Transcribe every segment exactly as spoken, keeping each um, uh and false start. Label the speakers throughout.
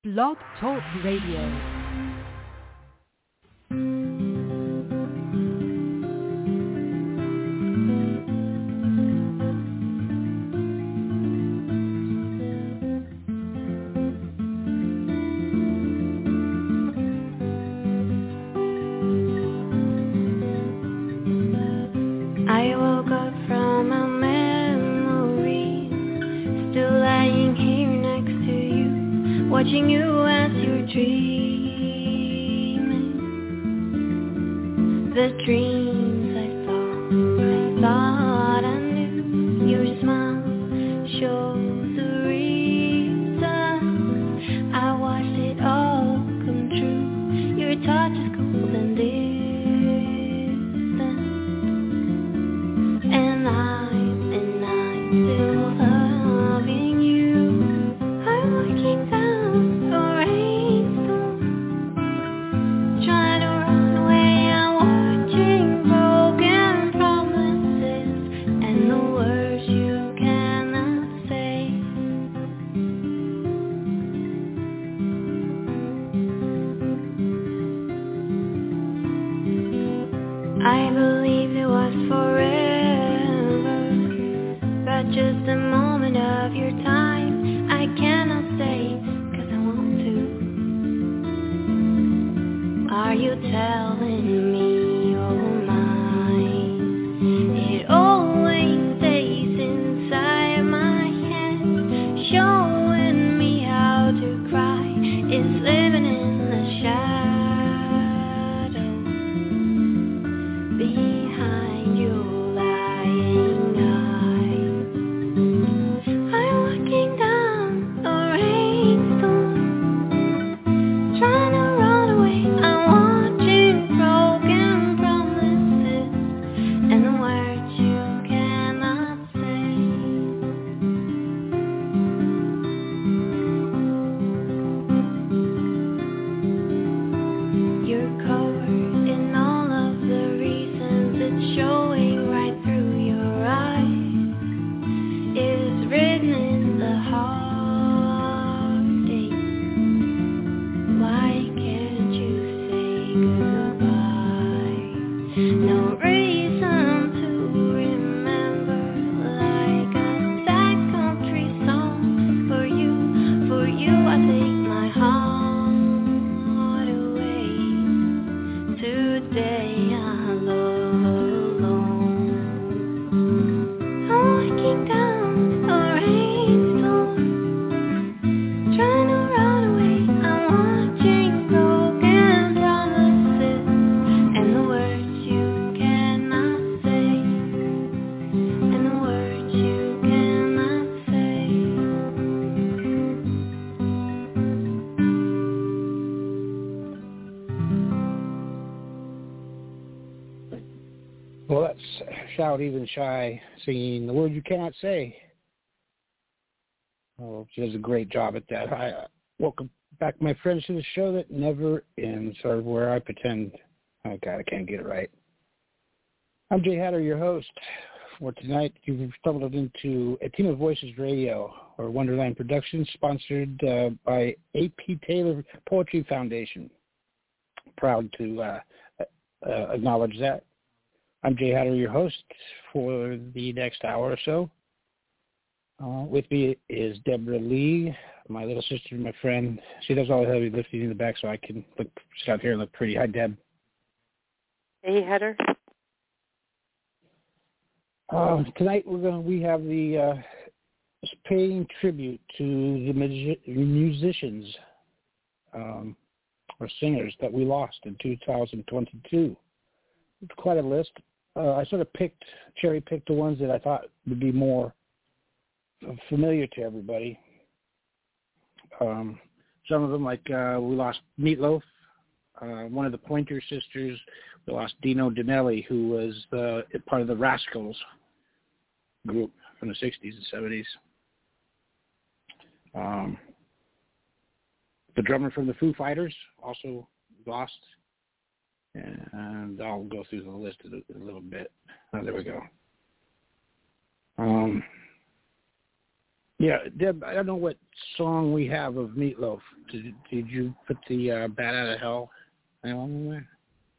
Speaker 1: Blog Talk Radio.
Speaker 2: Watching you as you're dreaming, the dreams I saw, I thought I knew. Your smile shows the reason I watched it all come true. Your touch is cold and distant, and I'm, and I'm still loving you. I'm looking down. I believed it was forever, but just a moment of your time. I cannot stay, cause I want to. Are you telling me you're mine? It always stays inside my head, showing me how to cry. It's living in the shadow behind your lying eyes. I'm looking down a rainstorm, trying to run away. I'm watching broken promises and the words you cannot say. You're covered in all of the reasons, it's showing right through your eyes. It's written in the heartache. Why can't you say goodbye? No reason to remember, like a sad country song. For you, for you I take my heart away. Today I'm alone. I'm looking down a rainstorm, trying to run away. I'm watching broken promises and the words you cannot say, and the words you cannot say.
Speaker 3: Well, that's Shout Even Shy singing The Words You Cannot Say. Oh, she does a great job at that. I uh, welcome back my friends to the show that never ends, or where I pretend. Oh, God, I can't get it right. I'm Jay Hatter, your host. For tonight, you've stumbled into A Team of Voices Radio, or Wonderland Productions, sponsored uh, by A P Taylor Poetry Foundation. Proud to uh, uh, acknowledge that. I'm Jay Hatter, your host for the next hour or so. Uh, with me is Deborah Lee, my little sister, my friend. She does all the heavy lifting in the back, so I can look, sit out here and look pretty. Hi, Deb.
Speaker 4: Hey, Hatter.
Speaker 3: Uh, tonight we're going. We have the uh, paying tribute to the music- musicians um, or singers that we lost in two thousand twenty-two. It's quite a list. Uh, I sort of picked, cherry-picked the ones that I thought would be more familiar to everybody. Um, some of them, like uh, we lost Meatloaf, uh, one of the Pointer Sisters. We lost Dino Danelli, who was uh, part of the Rascals group from the sixties and seventies. Um, the drummer from the Foo Fighters also lost. And I'll go through the list a little bit. Oh, there we go. Um, Yeah, Deb, I don't know what song we have of Meatloaf. Did, did you put the uh, Bat Out of Hell album in there?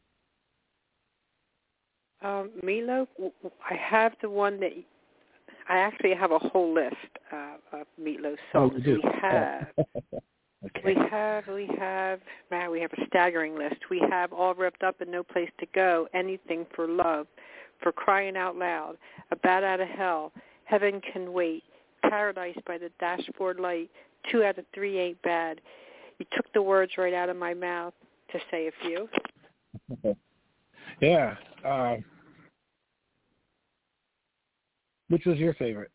Speaker 4: Um, Meatloaf, I have the one that, I actually have a whole list uh, of Meatloaf songs.
Speaker 3: Oh, we,
Speaker 4: we have,
Speaker 3: okay.
Speaker 4: we have, we have, man, we have a staggering list. We have All Ripped Up and No Place to Go, Anything for Love, For Crying Out Loud, A Bat Out of Hell, Heaven Can Wait, Paradise by the Dashboard Light, Two Out of Three Ain't Bad. You took the words right out of my mouth to say a few.
Speaker 3: Yeah. Uh, which was your favorite?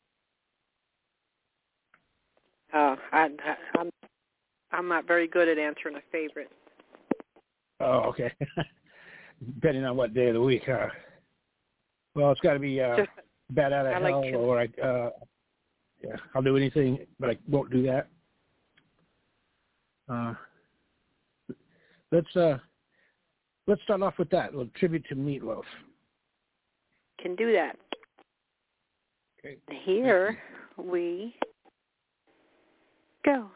Speaker 4: Oh, I, I, I'm I'm not very good at answering a favorite.
Speaker 3: Oh, okay. Depending on what day of the week, huh? Well, it's got to be uh,
Speaker 4: Just,
Speaker 3: Bat Out of
Speaker 4: I
Speaker 3: Hell,
Speaker 4: like
Speaker 3: or I, uh, yeah, I'll do anything, but I won't do that. Uh, let's uh, let's start off with that. A little tribute to Meatloaf.
Speaker 4: Can do that.
Speaker 3: Okay.
Speaker 4: Here we go.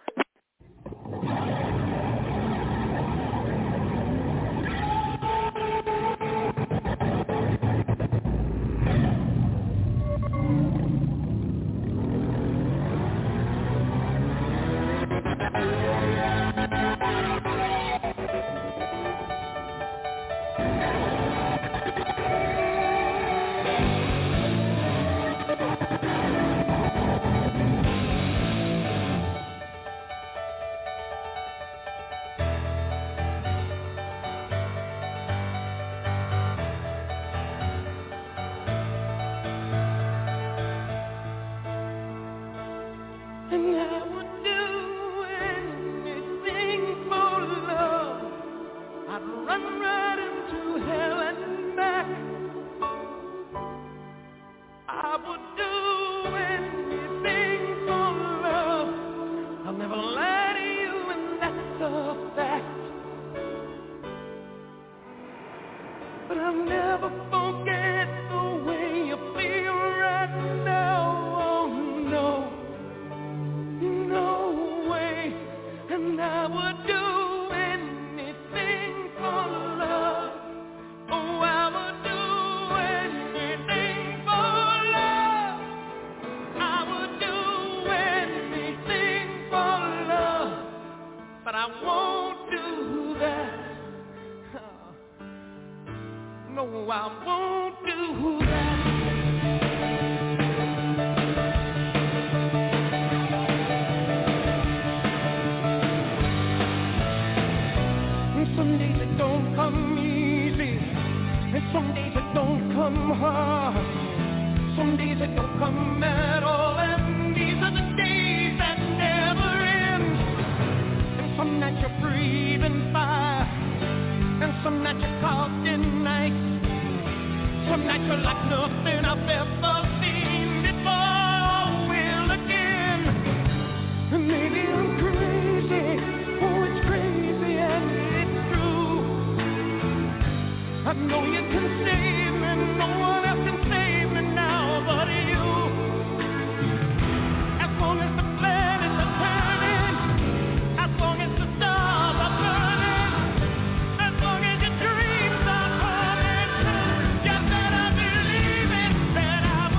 Speaker 5: That I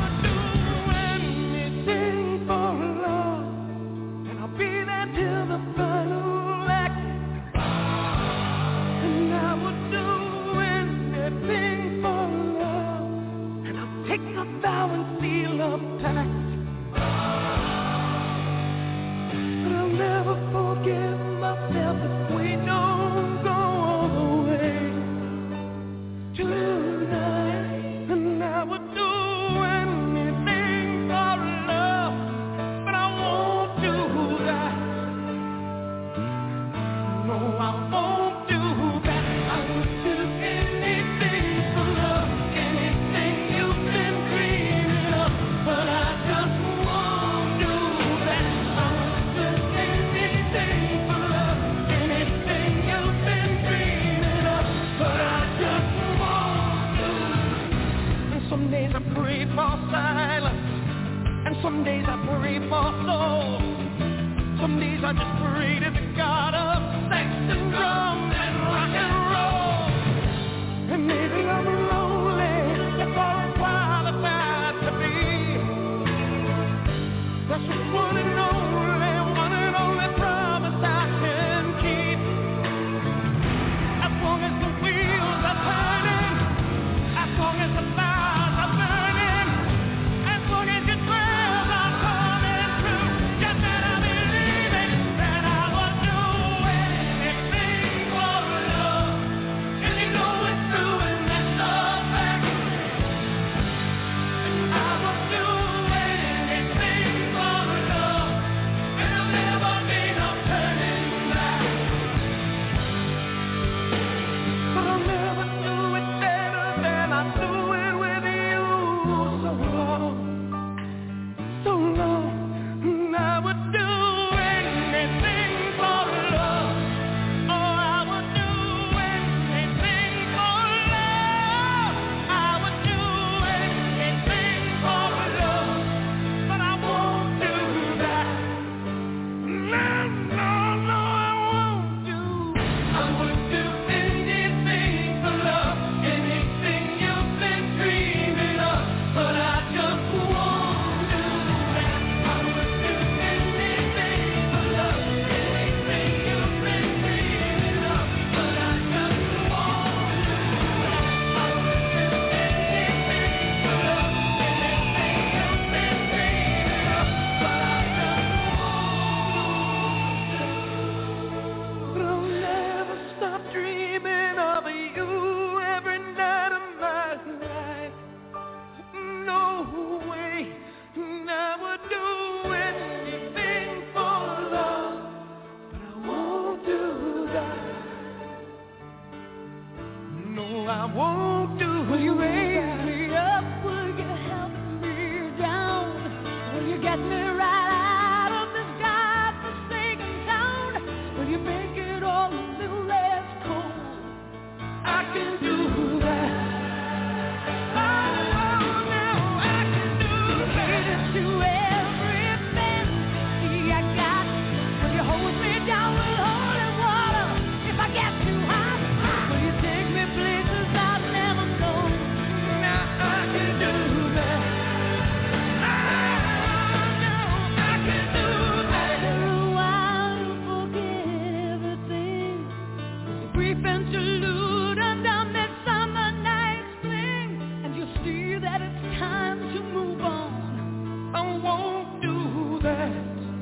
Speaker 5: won't do. Will you raise me up? Will you help me down? Will you get me right out of this God-forsaken town? Will you make it all a little less cold? I can do that. Oh, now I can do that. To everything I got. Will you hold me down with holy water if I get too hot? Will you take me places I've never known? Now I can do that. Oh, no, I can do that. I'll forget everything. The brief interlude and our midsummer night's fling, and you'll see that it's time to move on. I won't do that.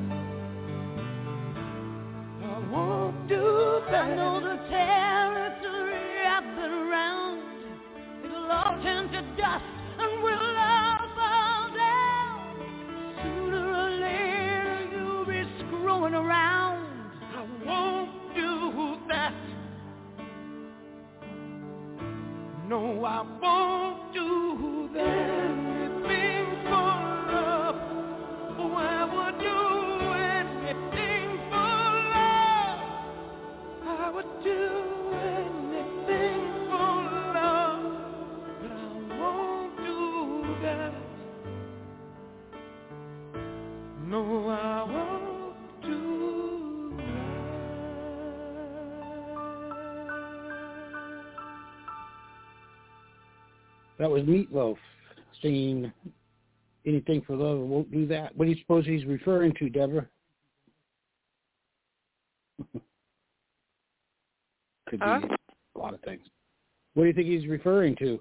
Speaker 5: I won't do that. I know the territory I've been around. It'll all turn to dust and we'll all fall down. Sooner or later you'll be screwing around. I won't do that. No, I won't do that. Anything for love. Oh, I would do anything for love. I would do anything for love. But I won't do that. No, I won't do that.
Speaker 3: That was Meatloaf singing Anything for Love, I Won't Do That. What do you suppose he's referring to, Deborah? Could
Speaker 4: Huh?
Speaker 3: be a lot of things. What do you think he's referring to?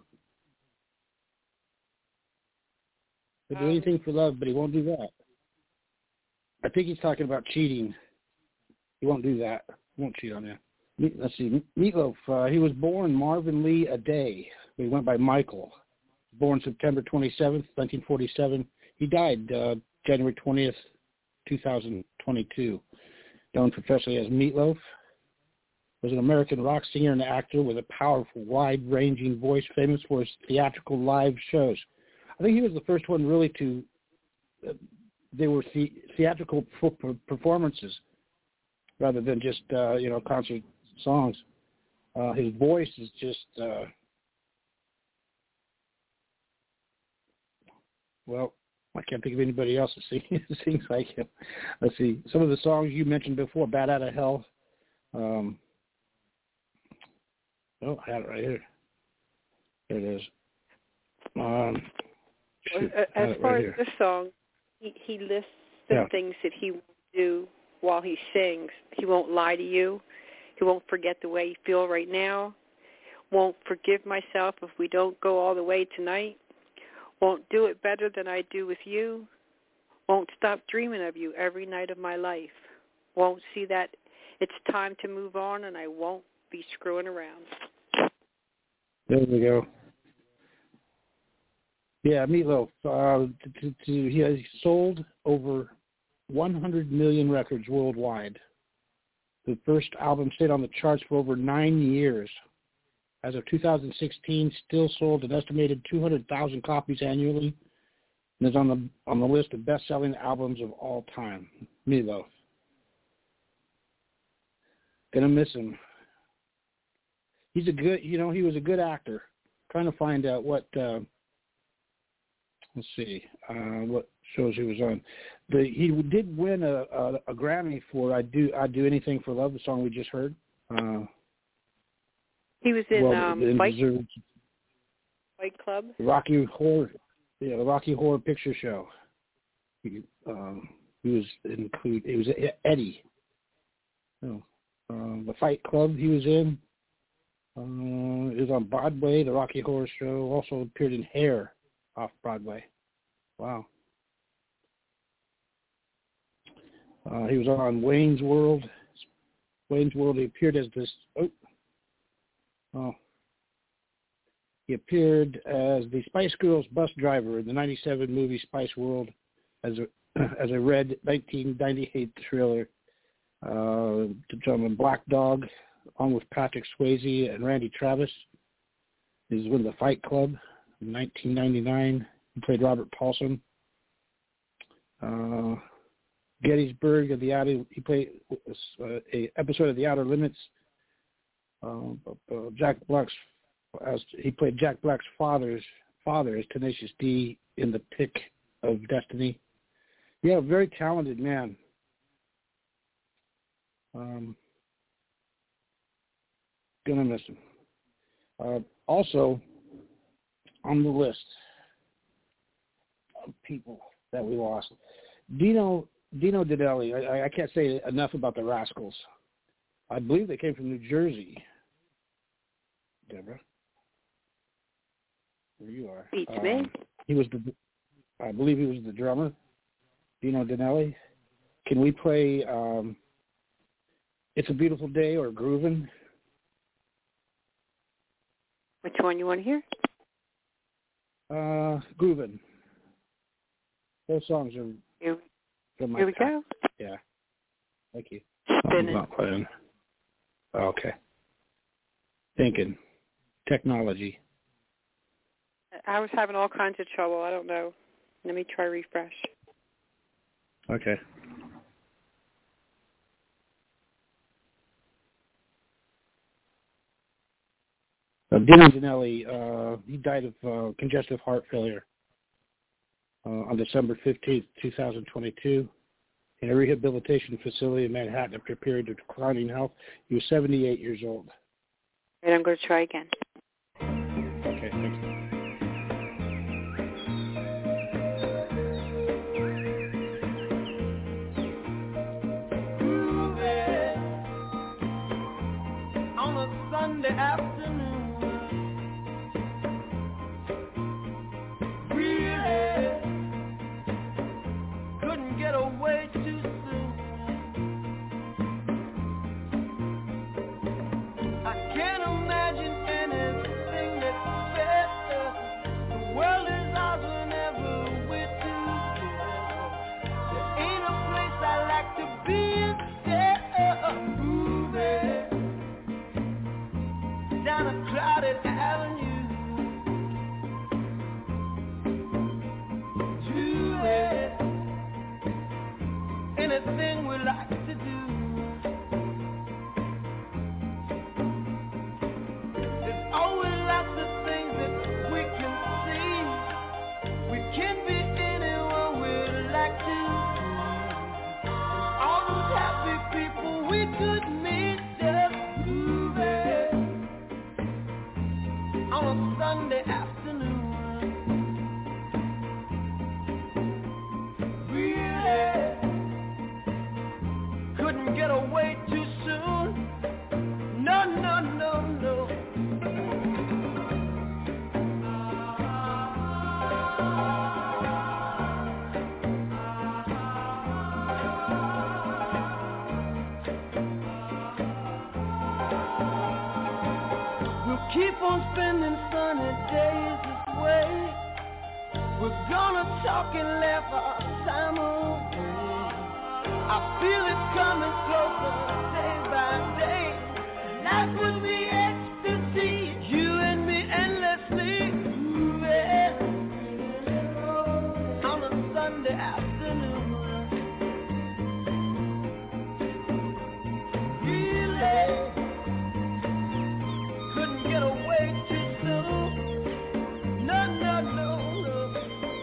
Speaker 3: He'll do
Speaker 4: Um,
Speaker 3: anything for love, but he won't do that. I think he's talking about cheating. He won't do that. He won't cheat on you. Me- Let's see. Meatloaf, uh, he was born Marvin Lee Aday. He went by Michael. Born September twenty-seventh, nineteen forty-seven. He died uh, January twentieth, twenty twenty-two. Known professionally as Meatloaf. Was an American rock singer and actor with a powerful, wide-ranging voice, famous for his theatrical live shows. I think he was the first one really to, uh, they were the, theatrical p- performances rather than just, uh, you know, concert songs. Uh, his voice is just, uh, well, I can't think of anybody else that sings, sings like him. Let's see. Some of the songs you mentioned before, Bat Out of Hell. Um, oh, I had it right here. There it is. Um, shoot, I had
Speaker 4: as
Speaker 3: it
Speaker 4: far
Speaker 3: right
Speaker 4: as
Speaker 3: here.
Speaker 4: this song, he, he lists some
Speaker 3: Yeah.
Speaker 4: things that he won't do while he sings. He won't lie to you. He won't forget the way you feel right now. Won't forgive myself if we don't go all the way tonight. Won't do it better than I do with you. Won't stop dreaming of you every night of my life. Won't see that it's time to move on, and I won't be screwing around.
Speaker 3: There we go. Yeah, Meatloaf. Uh, to, to, to, he has sold over one hundred million records worldwide. The first album stayed on the charts for over nine years. As of two thousand sixteen, still sold an estimated two hundred thousand copies annually, and is on the on the list of best-selling albums of all time. Meatloaf. Gonna miss him. He's a good, you know, he was a good actor. Trying to find out what. Uh, let's see, uh, what shows he was on. The, he did win a, a, a Grammy for "I Do I Do Anything for Love," the song we just heard. Uh,
Speaker 4: He was in
Speaker 3: well,
Speaker 4: um,
Speaker 3: in
Speaker 4: Fight,
Speaker 3: Missouri,
Speaker 4: Fight Club.
Speaker 3: the Rocky Horror, yeah, the Rocky Horror Picture Show. He, um, he was include. It was Eddie. No, um, the Fight Club he was in. Uh, he was on Broadway, the Rocky Horror Show. Also appeared in Hair off Broadway. Wow. Uh, he was on Wayne's World. Wayne's World. He appeared as this. Oh. Oh. He appeared as the Spice Girls bus driver in the ninety-seven movie Spice World, as a as a red nineteen ninety-eight thriller. Uh, the gentleman Black Dog, along with Patrick Swayze and Randy Travis. He was with the Fight Club in nineteen ninety-nine. He played Robert Paulson. Uh, Gettysburg of the Outer. He played uh, a episode of The Outer Limits. Uh, uh, Jack Black's. As he played Jack Black's father's father as Tenacious D in The Pick of Destiny. Yeah, a very talented man. Um, gonna miss him. Uh, also, on the list of people that we lost, Dino Dino Danelli. I, I can't say enough about the Rascals. I believe they came from New Jersey. Deborah, there you are.
Speaker 4: Beats
Speaker 3: um,
Speaker 4: me.
Speaker 3: He was the, I believe he was the drummer. Dino Danelli. Can we play um, "It's a Beautiful Day" or "Groovin'"?
Speaker 4: Which one you want to hear?
Speaker 3: Uh, "Groovin'." Those songs are
Speaker 4: Here,
Speaker 3: from my
Speaker 4: here we
Speaker 3: time.
Speaker 4: go.
Speaker 3: Yeah. Thank you.
Speaker 4: Spinning.
Speaker 3: Not playing. Okay. Thinking. Technology.
Speaker 4: I was having all kinds of trouble. I don't know. Let me try refresh.
Speaker 3: Okay. Uh, Dino Danelli, uh, he died of uh, congestive heart failure uh, on December fifteenth, twenty twenty-two, in a rehabilitation facility in Manhattan after a period of declining health. He was seventy-eight years old.
Speaker 4: And I'm going to try again.
Speaker 3: Okay, thanks.
Speaker 5: On a Sunday afternoon, really couldn't get away too soon. I can't imagine anything that's better. The world is ours whenever we're together. There ain't a place I like to be instead of moving down a crowded avenue, doing anything we like to do. There's always lots of things that we can see. We can be anyone we like to be. All those happy people we could meet just moving on a Sunday afternoon. Really couldn't get away too soon. No, no, no, no. We'll keep on spending sunny days this way. We're gonna talk and laugh our time away. I feel it coming closer day by day. Life would be ecstasy, you and me endlessly moving on a Sunday afternoon. Really couldn't get away too soon. No, no, no, no.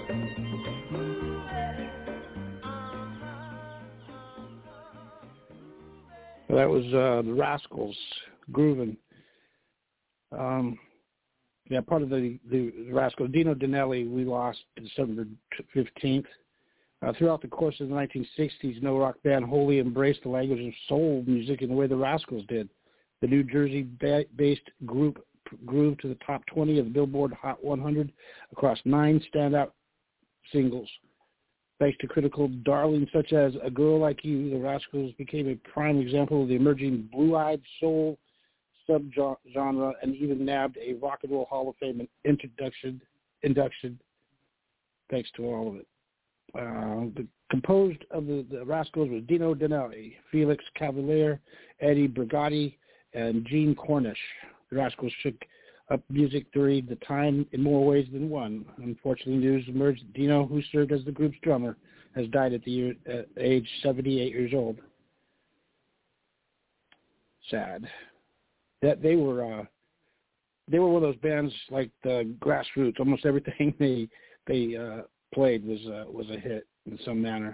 Speaker 3: Well, that was uh, the Rascals, Groovin'. Um, yeah, part of the, the Rascals. Dino Danelli, we lost December fifteenth. Uh, throughout the course of the nineteen sixties, no rock band wholly embraced the language of soul music in the way the Rascals did. The New Jersey-based group grew to the top twenty of the Billboard Hot one hundred across nine standout singles. Thanks to critical darlings such as A Girl Like You, the Rascals became a prime example of the emerging blue-eyed soul subgenre and even nabbed a Rock and Roll Hall of Fame introduction, induction, thanks to all of it. Uh, the, composed of the, the Rascals was Dino Danelli, Felix Cavaliere, Eddie Brigatti, and Gene Cornish. The Rascals took up music during the time in more ways than one. Unfortunately, news emerged that Dino, who served as the group's drummer, has died at the year, at age seventy-eight years old. Sad. That they were uh, they were one of those bands like the Grassroots. Almost everything they they uh, played was uh, was a hit in some manner.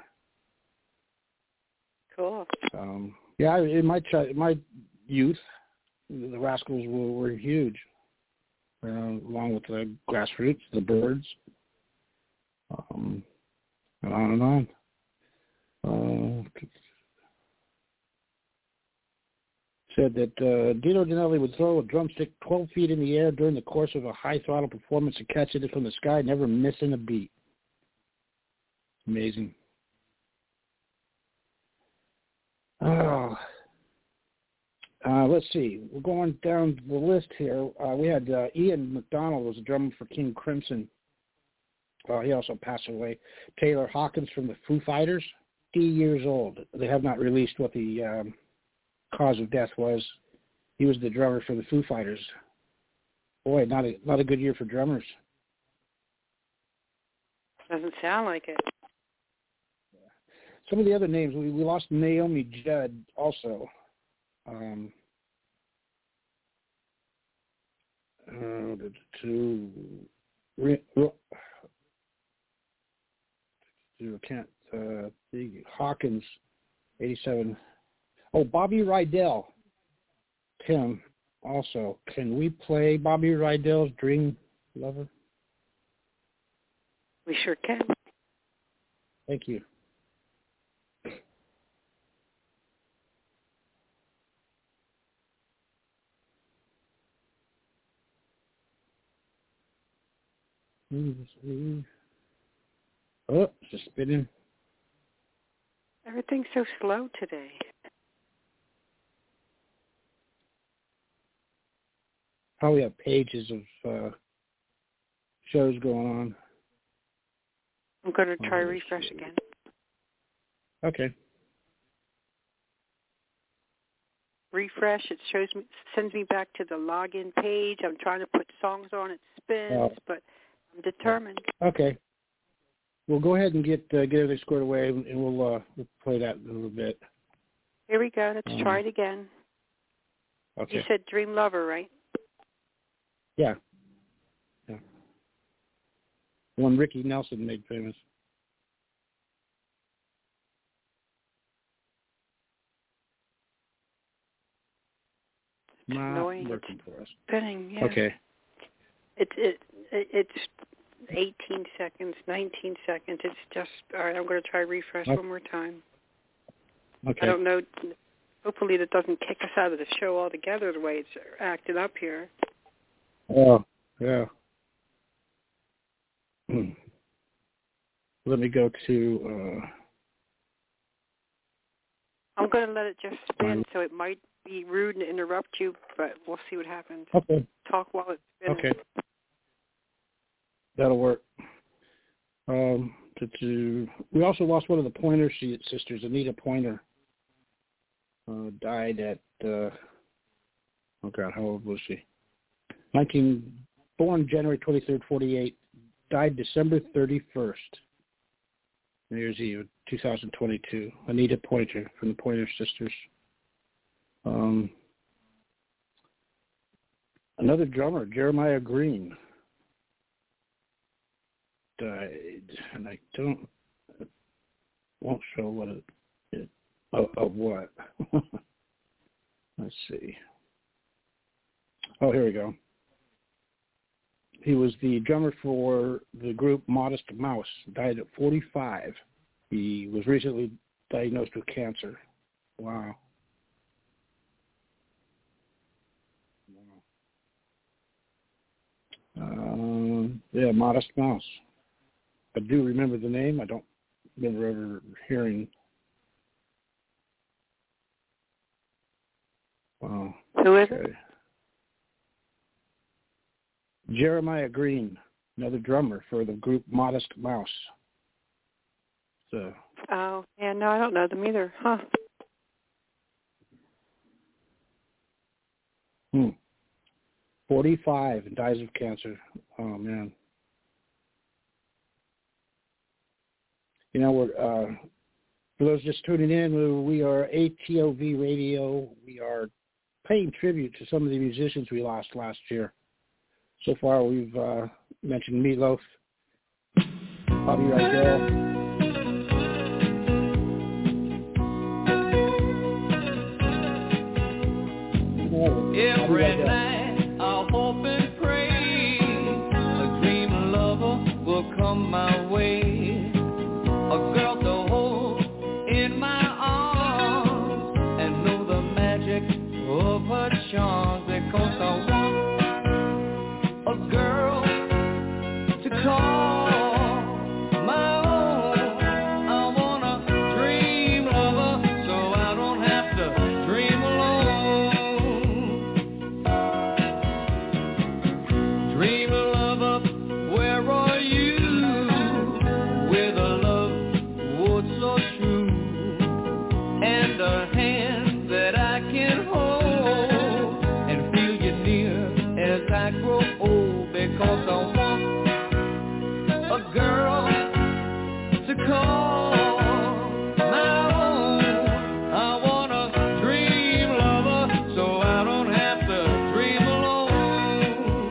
Speaker 4: Cool.
Speaker 3: Um, yeah, in my ch- my youth, the Rascals were, were huge. Uh, along with the Grassroots, the Birds, um, and on and on. Uh, said that uh, Dino Danelli would throw a drumstick twelve feet in the air during the course of a high-throttle performance and catch it from the sky, never missing a beat. Amazing. Oh. Uh, let's see. We're going down the list here. Uh, we had uh, Ian McDonald was a drummer for King Crimson. Uh, he also passed away. Taylor Hawkins from the Foo Fighters, fifty years old. They have not released what the um, cause of death was. He was the drummer for the Foo Fighters. Boy, not a not a good year for drummers.
Speaker 4: Doesn't sound like it.
Speaker 3: Some of the other names, we, we lost Naomi Judd also. Um, uh, to, to, to can't uh, the Hawkins, eighty-seven. Oh, Bobby Rydell, Tim. Also, can we play Bobby Rydell's Dream Lover?
Speaker 4: We sure can.
Speaker 3: Thank you. Oh, it's just spinning.
Speaker 4: Everything's so slow today.
Speaker 3: Probably have pages of uh, shows going on.
Speaker 4: I'm going to try
Speaker 3: Oh,
Speaker 4: refresh
Speaker 3: shit.
Speaker 4: again.
Speaker 3: Okay.
Speaker 4: Refresh. It shows me, sends me back to the login page. I'm trying to put songs on. It spins,
Speaker 3: Oh.
Speaker 4: but I'm determined.
Speaker 3: Okay. We'll go ahead and get uh, get everything squared away, and we'll, uh, we'll play that in a little bit.
Speaker 4: Here we go. Let's
Speaker 3: Um,
Speaker 4: try it again.
Speaker 3: Okay.
Speaker 4: You said Dream Lover, right?
Speaker 3: Yeah. Yeah. One Ricky Nelson made famous.
Speaker 4: It's
Speaker 3: Not
Speaker 4: annoying.
Speaker 3: working
Speaker 4: It's
Speaker 3: for us.
Speaker 4: spinning. Yeah.
Speaker 3: Okay.
Speaker 4: It, it it it's eighteen seconds, nineteen seconds. It's just all right. I'm going to try refresh
Speaker 3: Okay.
Speaker 4: one more time.
Speaker 3: Okay.
Speaker 4: I don't know. Hopefully, that doesn't kick us out of the show altogether. The way it's acting up here.
Speaker 3: Oh, yeah. Hmm. Let me go to. Uh,
Speaker 4: I'm going to let it just spin,
Speaker 3: Um,
Speaker 4: so it might be rude and interrupt you, but we'll see what happens.
Speaker 3: okay.
Speaker 4: Talk while it's spinning.
Speaker 3: Okay. That'll work. Um, to, to, we also lost one of the Pointer sisters, Anita Pointer. Uh, died at, uh, oh God, how old was she? nineteen, born January twenty-third, forty-eight, died December thirty-first, New Year's Eve, two thousand twenty-two. Anita Pointer from the Pointer Sisters. Um, another drummer, Jeremiah Green, died, and I don't, it won't show what it, it of, of what. Let's see. Oh, here we go. He was the drummer for the group Modest Mouse, died at forty-five. He was recently diagnosed with cancer. Wow. Um, yeah, Modest Mouse. I do remember the name. I don't remember ever hearing. Wow.
Speaker 4: Who is
Speaker 3: Okay.
Speaker 4: it?
Speaker 3: Jeremiah Green, another drummer for the group Modest Mouse. So.
Speaker 4: Oh, yeah, no, I don't know them either. Huh.
Speaker 3: Hmm. forty-five, and dies of cancer. Oh, man. You know, we're, uh, for those just tuning in, we are A T O V Radio. We are paying tribute to some of the musicians we lost last year. So far, we've uh, mentioned Meatloaf, Bobby Rydell.
Speaker 6: Every night I hope and pray a dream lover will come my way, a girl to hold in my arms and know the magic of her charms, because I want a girl to call my own. I want a dream lover so I don't have to dream alone. Dream lover, where are you? With a love would so true, and a hand that I can hold and feel you near as I grow old, because I want a girl to call my own. I want a dream lover so I don't have to dream alone.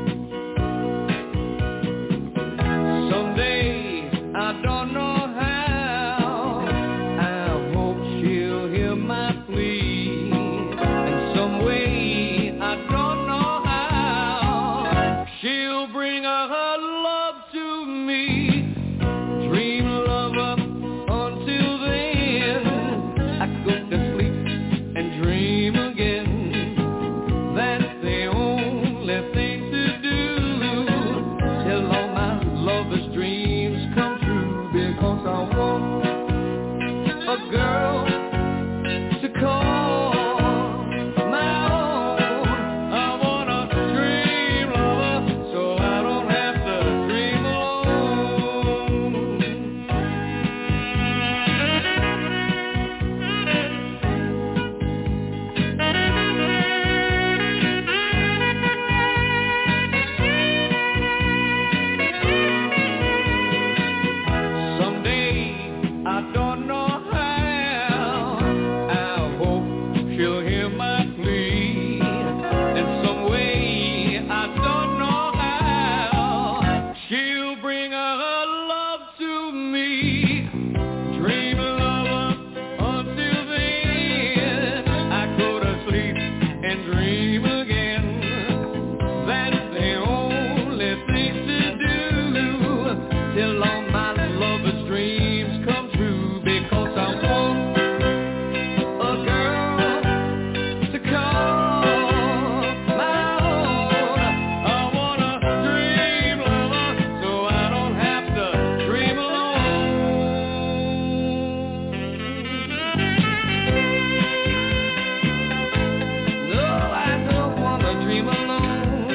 Speaker 6: Someday, I don't know how, I hope she'll hear my plea. And some way, I don't know how, she'll bring her love to me. Dream lover, until then, I go to sleep and dream again. That's the only thing to do, till all my lover's dreams come true, because I want a girl to call my own. I want a dream lover so I don't have to dream alone. Someday, I don't know how, I hope she'll hear my plea. And some way, I don't know how, she'll bring her love to me. Dream lover, until then, I go to sleep and dream again. That's the only thing to do, till all my lover's dreams come true, because I want a girl to call my own. I want a dream lover so I don't have to dream alone. No, I don't want to dream alone.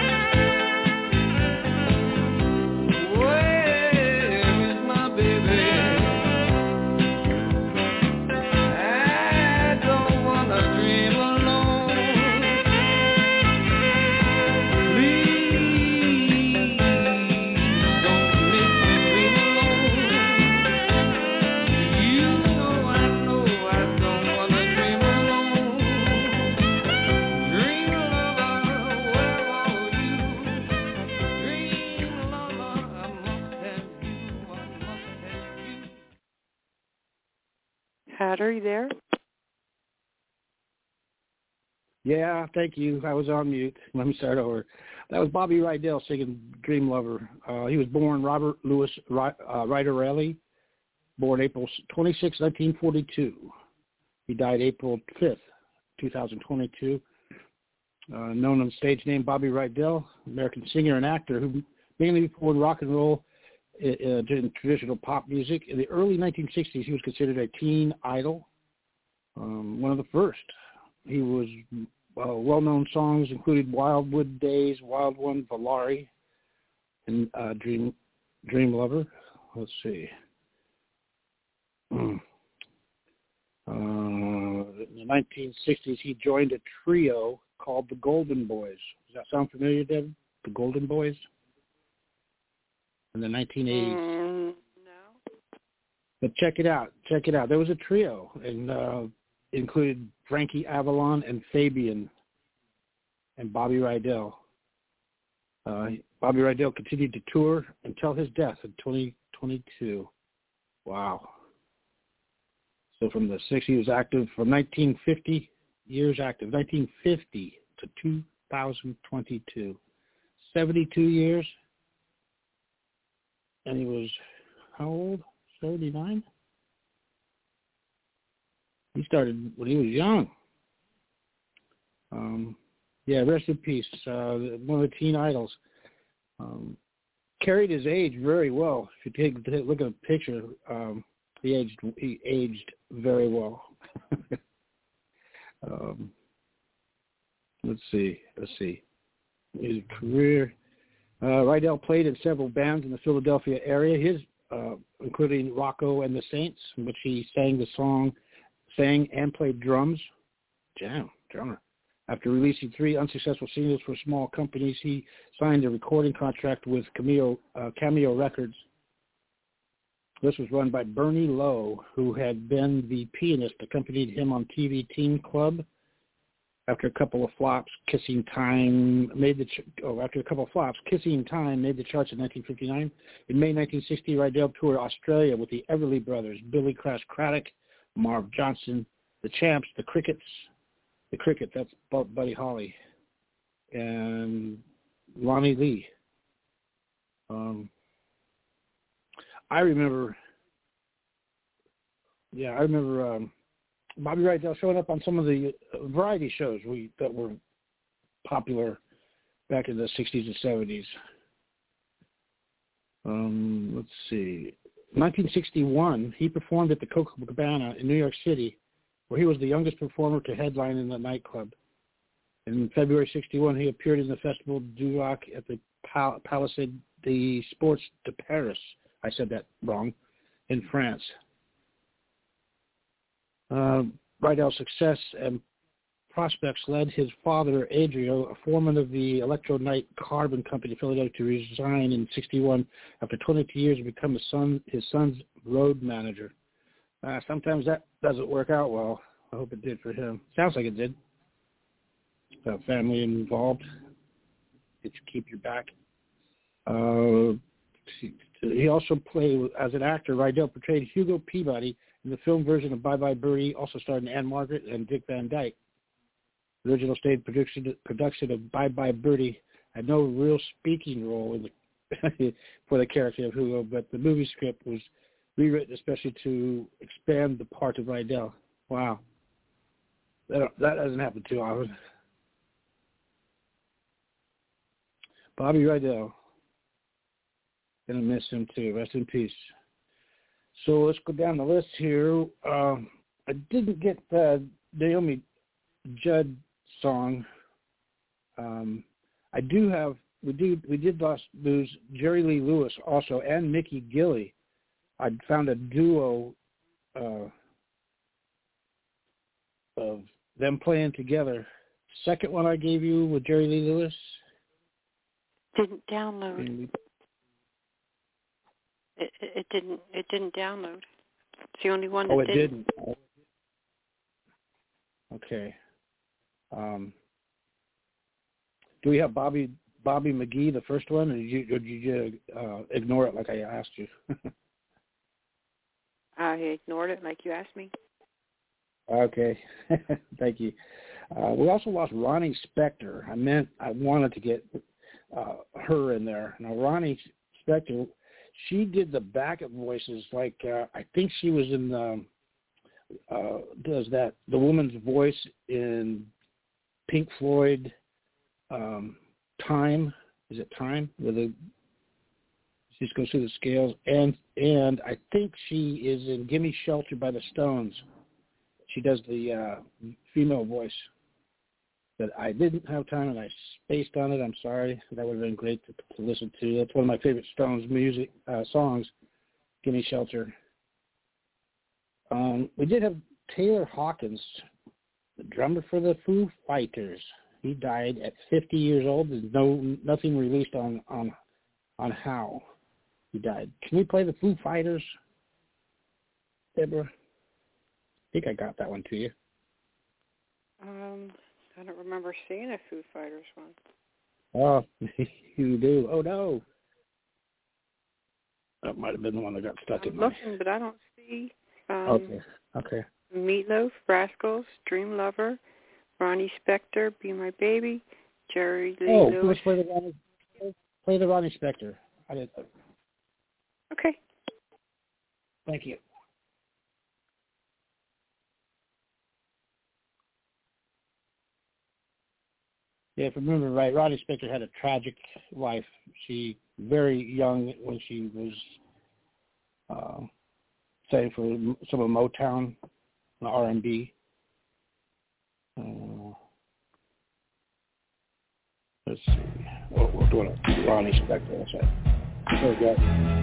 Speaker 6: Where is my baby? I don't want to dream alone. Please don't make me dream alone. You know I know I don't want to dream alone. Dream lover, where are you? Dream lover, I must have you, I must have you.
Speaker 4: Hatter, are you there?
Speaker 3: Yeah, thank you. I was on mute. Let me start over. That was Bobby Rydell singing Dream Lover. Uh, he was born Robert Louis Ry- uh, Riderelli, born April twenty-sixth, nineteen forty-two. He died April fifth, twenty twenty-two. Uh, known on the stage name Bobby Rydell, American singer and actor who mainly performed rock and roll uh, in traditional pop music. In the early nineteen sixties, he was considered a teen idol, um, one of the first. He was uh, well-known songs included Wildwood Days, Wild One, Valari, and uh, Dream Dream Lover. Let's see. uh, In the nineteen sixties, he joined a trio called the Golden Boys. Does that sound familiar, Deb? The Golden Boys? In the nineteen eighties.
Speaker 4: Mm, no.
Speaker 3: But check it out. Check it out. There was a trio, and uh, included Frankie Avalon and Fabian and Bobby Rydell. Uh, Bobby Rydell continued to tour until his death in twenty twenty-two. Wow. So from the sixties, he was active from nineteen fifty, years active, nineteen fifty to two thousand twenty-two. seventy-two years. And he was, how old? seventy-nine? He started when he was young. Um, yeah, rest in peace. Uh, one of the teen idols. Um, carried his age very well. If you take, take look at a picture, um, he aged he aged very well. um, let's see. Let's see. His career. Uh, Rydell played in several bands in the Philadelphia area, his uh, including Rocco and the Saints, in which he sang the song, sang and played drums. Jam, drummer. After releasing three unsuccessful singles for small companies, he signed a recording contract with Cameo, uh, Cameo Records. This was run by Bernie Lowe, who had been the pianist, accompanied him on T V Teen Club. After a couple of flops, Kissing Time made the ch- oh, after a couple of flops, Kissing Time made the charts in nineteen fifty-nine. In May nineteen sixty, Rydell toured Australia with the Everly Brothers, Billy Crash Craddock, Marv Johnson, the Champs, the Crickets, the Cricket, that's Buddy Holly, and Lonnie Lee. Um, I remember, yeah, I remember. Um, Bobby Rydell showing up on some of the variety shows we that were popular back in the sixties and seventies. Um, let's see. nineteen sixty-one, he performed at the Copacabana in New York City, where he was the youngest performer to headline in the nightclub. In February sixty-one, he appeared in the Festival du Lac at the Pal- Palais des Sports de Paris. I said that wrong, in France. Uh, Rydell's success and prospects led his father, Adrio, a foreman of the Electro Night Carbon Company in Philadelphia, to resign in sixty-one after twenty-two years and become his, son, his son's road manager. Uh, sometimes that doesn't work out well. I hope it did for him. Sounds like it did. Uh, family involved. It's keep your back. Uh, he also played as an actor. Rydell portrayed Hugo Peabody in the film version of Bye Bye Birdie, also starred Anne Margaret and Dick Van Dyke. The original stage production, production of Bye Bye Birdie had no real speaking role in the, for the character of Hugo, but the movie script was rewritten especially to expand the part of Rydell. Wow. That, that doesn't happen too often. Bobby Rydell. Gonna miss him too. Rest in peace. So let's go down the list here. Uh, I didn't get the Naomi Judd song. Um, I do have. We do. We did lost, lose Jerry Lee Lewis also and Mickey Gilley. I found a duo uh, of them playing together. Second one I gave you with Jerry Lee Lewis.
Speaker 4: Didn't download. It, it, it didn't. It didn't download. It's the only one that
Speaker 3: oh, it
Speaker 4: didn't.
Speaker 3: didn't. Okay. Um, do we have Bobby Bobby McGee, the first one, or did you, or did you uh, ignore it like I asked you?
Speaker 4: I ignored it like you asked me.
Speaker 3: Okay. Thank you. Uh, we also lost Ronnie Spector. I meant I wanted to get uh, her in there. Now, Ronnie Spector, she did the backup voices. Like uh, I think she was in the uh, does that the woman's voice in Pink Floyd. Um, Time is it Time? Where the she just goes through the scales, and and I think she is in "Gimme Shelter" by the Stones. She does the uh, female voice. But I didn't have time, and I spaced on it. I'm sorry. That would have been great to, to listen to. That's one of my favorite Stones music uh, songs, "Gimme Shelter." Um, we did have Taylor Hawkins the drummer for the Foo Fighters. He died at fifty years old. There's no nothing released on on on how he died. Can we play the Foo Fighters, Deborah? I think I got that one to you.
Speaker 4: Um, I don't remember seeing a Foo Fighters one.
Speaker 3: Oh, you do. Oh no, that might have been the one that got stuck
Speaker 4: I'm
Speaker 3: in my.
Speaker 4: looking, but I don't see. Um,
Speaker 3: Okay. Okay.
Speaker 4: Meatloaf, Rascals, Dream Lover, Ronnie Spector, Be My Baby, Jerry Lee
Speaker 3: Oh,
Speaker 4: Lewis.
Speaker 3: let's play the Ronnie. Play the Ronnie Spector. I did.
Speaker 4: Okay.
Speaker 3: Thank you. Yeah, if I remember right, Ronnie Spector had a tragic life. She very young when she was uh, sang for some of Motown, R and B. Uh, let's see. We're, we're doing a Ronnie Spector. That's it. There we go.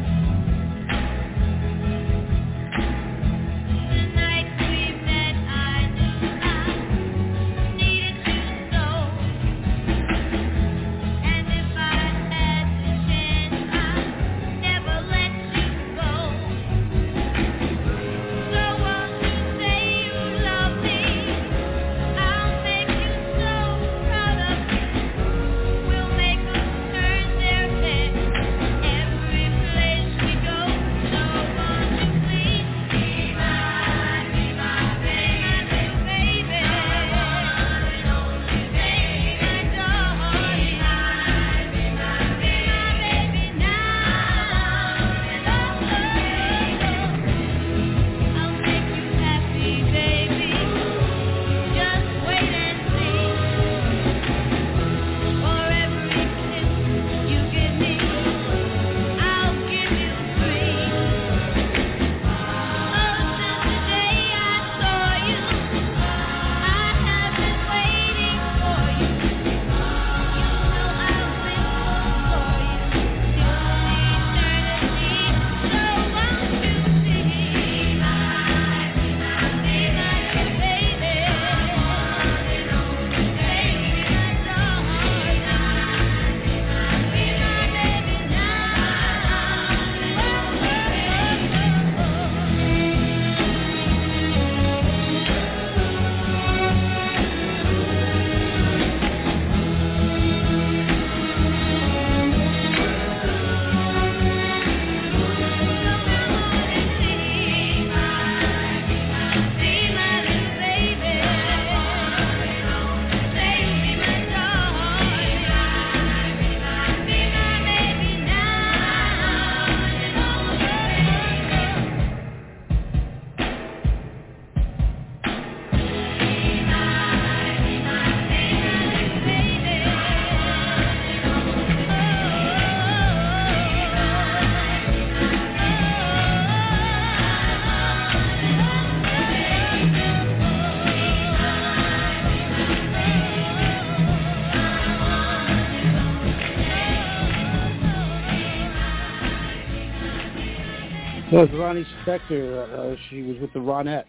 Speaker 3: Well, it's Ronnie Spector. Uh, she was with the Ronettes.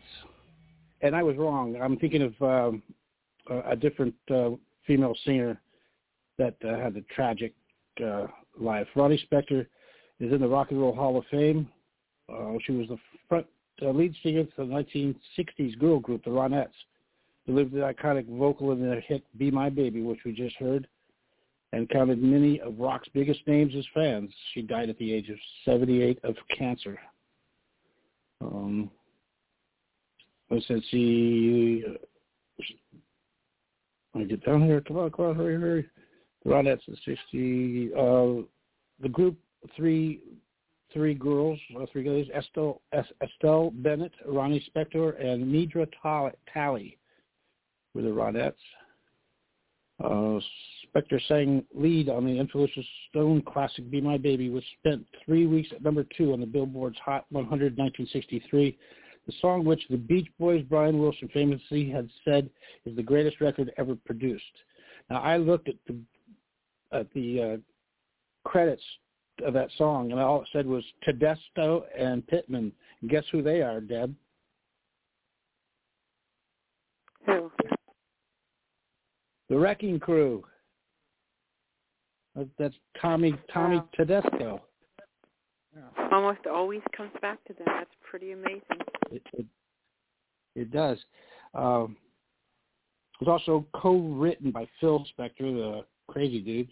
Speaker 3: And I was wrong. I'm thinking of um, a, a different uh, female singer that uh, had a tragic uh, life. Ronnie Spector is in the Rock and Roll Hall of Fame. Uh, she was the front uh, lead singer for the nineteen sixties girl group, the Ronettes. Delivered the iconic vocal in their hit Be My Baby, which we just heard, and counted many of rock's biggest names as fans. She died at the age of seventy-eight of cancer. Um, let's see. Let me get down here. Come on, come on, hurry, hurry. The Ronettes at sixty. Uh, the group, three three girls, uh, three guys, Estelle, Estelle Bennett, Ronnie Spector, and Nedra Talley were the Ronettes. Uh, Spector sang lead on the influential Stone classic Be My Baby, which spent three weeks at number two on the Billboard's Hot one hundred nineteen sixty-three, the song which the Beach Boys' Brian Wilson famously had said is the greatest record ever produced. Now, I looked at the at the uh, credits of that song, and all it said was Tedesco and Pittman. Guess who they are, Deb?
Speaker 4: Who?
Speaker 3: The Wrecking Crew. That's Tommy Tommy
Speaker 4: Wow.
Speaker 3: Tedesco. Yeah.
Speaker 4: Almost always comes back to them. That's pretty amazing.
Speaker 3: It it, it does. Um, it was also co-written by Phil Spector, the crazy dude,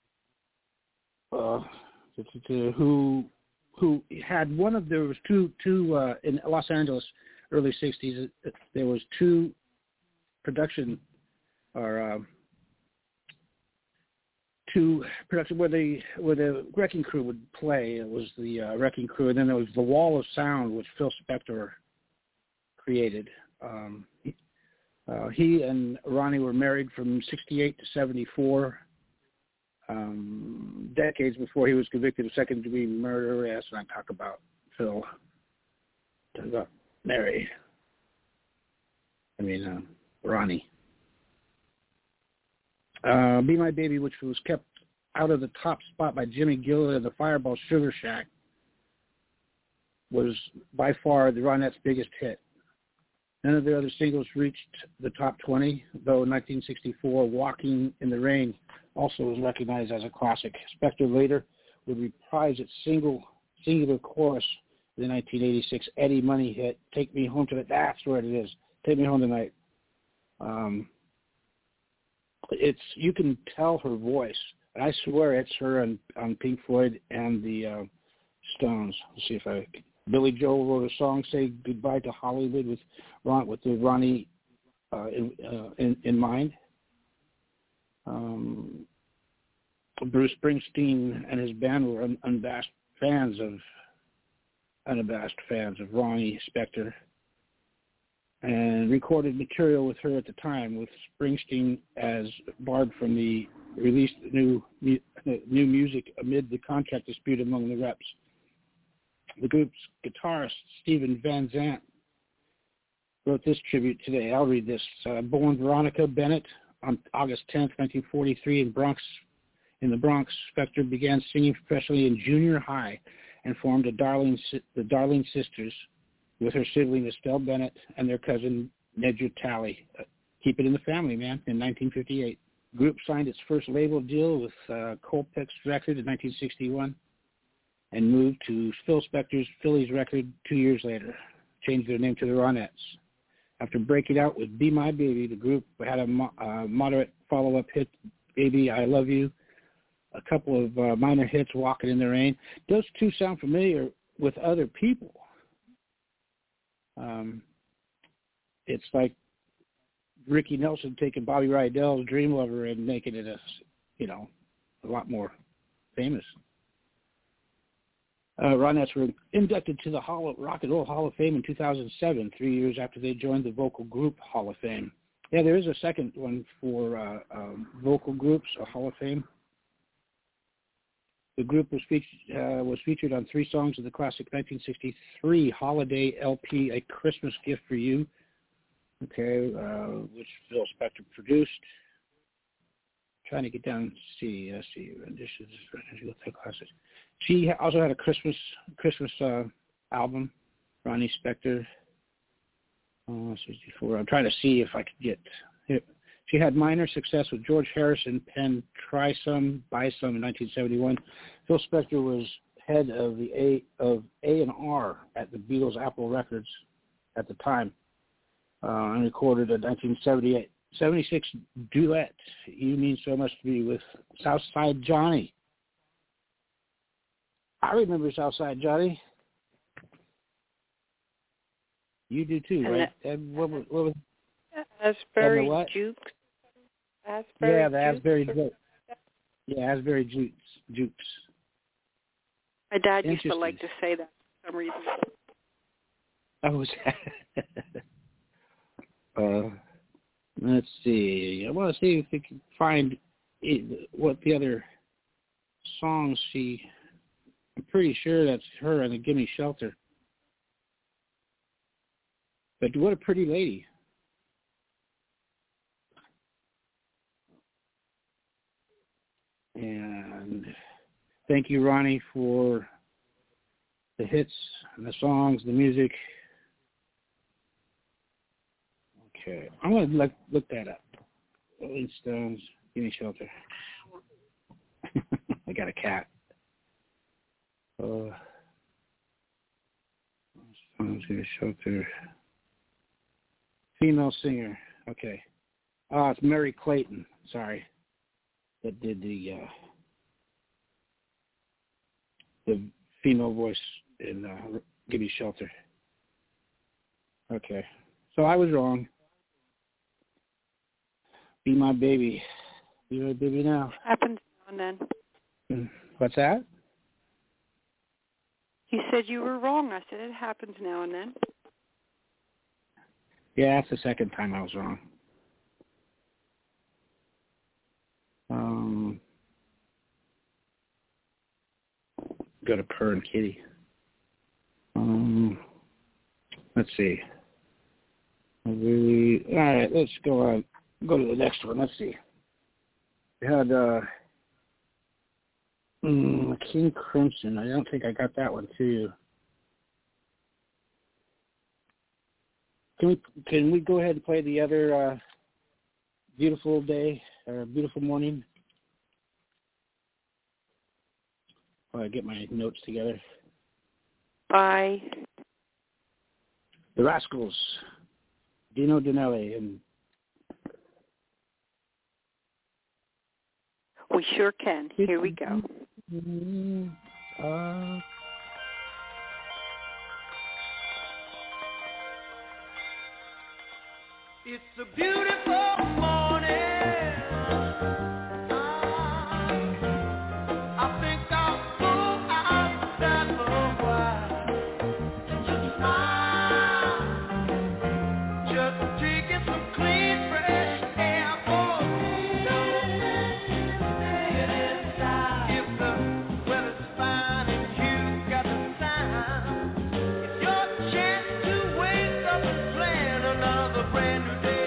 Speaker 3: uh, who who had one of there was two two uh, in Los Angeles, early sixties. There was two production or uh, two production where the where the Wrecking Crew would play. It was the uh, Wrecking Crew, and then there was the Wall of Sound, which Phil Spector created. Um, uh, he and Ronnie were married from sixty-eight to seventy-four, um, decades before he was convicted of second-degree murder. Yes, and I talk about Phil. Talk about Mary. I mean, uh, Ronnie. Uh, Be My Baby, which was kept out of the top spot by Jimmy Gillett of the Fireball Sugar Shack, was by far the Ronettes' biggest hit. None of their other singles reached the top twenty, though in nineteen sixty-four, Walking in the Rain also was recognized as a classic. Spector later would reprise its single singular chorus in the nineteen eighty-six Eddie Money hit, Take Me Home Tonight. That's where it is. Take Me Home Tonight. Um, it's you can tell her voice. And I swear it's her on, on Pink Floyd and the uh, Stones. Let's see if I... Billy Joel wrote a song, "Say Goodbye to Hollywood," with Ron, with the Ronnie uh, in, uh, in in mind. Um, Bruce Springsteen and his band were un- unabashed fans of unabashed fans of Ronnie Spector, and recorded material with her at the time, with Springsteen as barred from the released new new music amid the contract dispute among the reps. The group's guitarist, Stephen Van Zandt, wrote this tribute today. I'll read this. Uh, born Veronica Bennett on August tenth, nineteen forty-three in Bronx, in the Bronx, Spector began singing professionally in junior high and formed a Darling, the Darling Sisters with her sibling Estelle Bennett and their cousin Nedra Talley. Uh, keep it in the family, man, in nineteen fifty-eight. The group signed its first label deal with uh, Colpix Records in nineteen sixty-one. And moved to Phil Spector's Phillies record two years later, changed their name to the Ronettes. After breaking out with Be My Baby, the group had a mo- uh, moderate follow-up hit, Baby, I Love You, a couple of uh, minor hits, Walking in the Rain. Those two sound familiar with other people. Um, it's like Ricky Nelson taking Bobby Rydell's Dream Lover and making it, a, you know, a lot more famous. Uh, Ronettes were inducted to the Hall of, Rock and Roll Hall of Fame in two thousand seven, three years after they joined the Vocal Group Hall of Fame. Yeah, there is a second one for uh, um, vocal groups, a Hall of Fame. The group was featured, uh, was featured on three songs of the classic nineteen sixty-three holiday L P, A Christmas Gift for You, okay, uh, which Phil Spector produced. Trying to get down, see, let's see, renditions, classics. She also had a Christmas Christmas uh, album, Ronnie Spector. Uh, sixty-four. I'm trying to see if I could get it. She had minor success with George Harrison, penned Try Some, Buy Some in nineteen seventy-one. Phil Spector was head of the A of A and R at the Beatles Apple Records at the time, uh, and recorded a nineteen seventy-eight, seventy-six duet, You Mean So Much to Me, with Southside Johnny. I remember Southside Johnny. You do too,
Speaker 4: And
Speaker 3: right?
Speaker 4: the,
Speaker 3: and what, was, what was
Speaker 4: Asbury
Speaker 3: and the what?
Speaker 4: Jukes. Asbury
Speaker 3: yeah, the
Speaker 4: Jukes
Speaker 3: Asbury
Speaker 4: or...
Speaker 3: Jukes. Yeah, Asbury Jukes. Jukes.
Speaker 4: My dad used to
Speaker 3: Interesting.
Speaker 4: like to say that for some reason.
Speaker 3: Oh, uh, let's see. I want to see if we can find it, what the other songs she. I'm pretty sure that's her on the Gimme Shelter. But what a pretty lady. And thank you, Ronnie, for the hits and the songs, the music. Okay. I'm going to look, look that up. Rolling Stones, Give Me Shelter. I got a cat. Uh, Stones, Give Me Shelter. Female singer. Okay. Oh, it's Mary Clayton. Sorry. That did the uh, the female voice in uh, Give Me Shelter. Okay. So I was wrong. Be My Baby. Be My Baby Now.
Speaker 4: Happens now and then.
Speaker 3: What's that?
Speaker 4: You said you were wrong. I said it happens now and then.
Speaker 3: Yeah, that's the second time I was wrong. Um, go to Purr and Kitty. Um, let's see. Really, all right, let's go on. Go to the next one. Let's see. We had uh, mm, King Crimson. I don't think I got that one to you. Can we can we go ahead and play the other uh, Beautiful Day or Beautiful Morning? While I get my notes together.
Speaker 4: Bye.
Speaker 3: The Rascals, Dino Danelli, and
Speaker 4: we sure can. Here we go.
Speaker 3: Uh,
Speaker 6: It's a beautiful morning. I think I'll go outside for a while. Just smile. Just taking some clean, fresh air for me. Get inside. If the weather's fine and you got the time, it's your chance to wake up and plan another brand new day.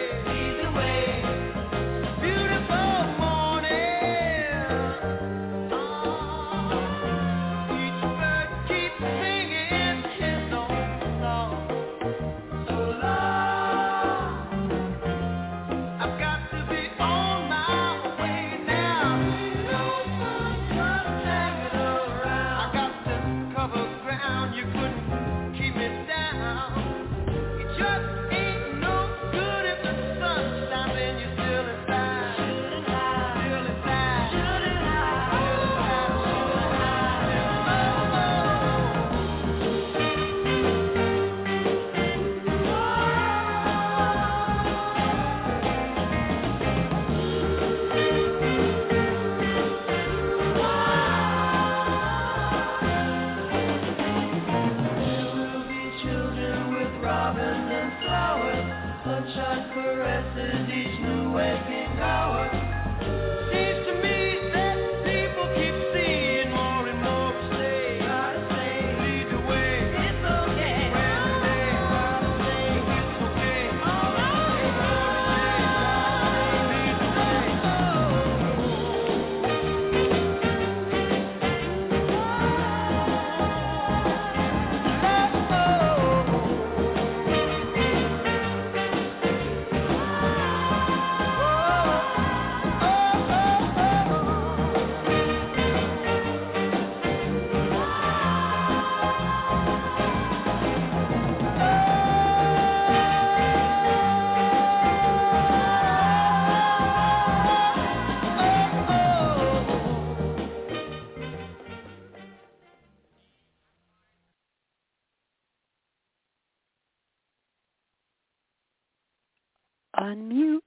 Speaker 4: Unmute.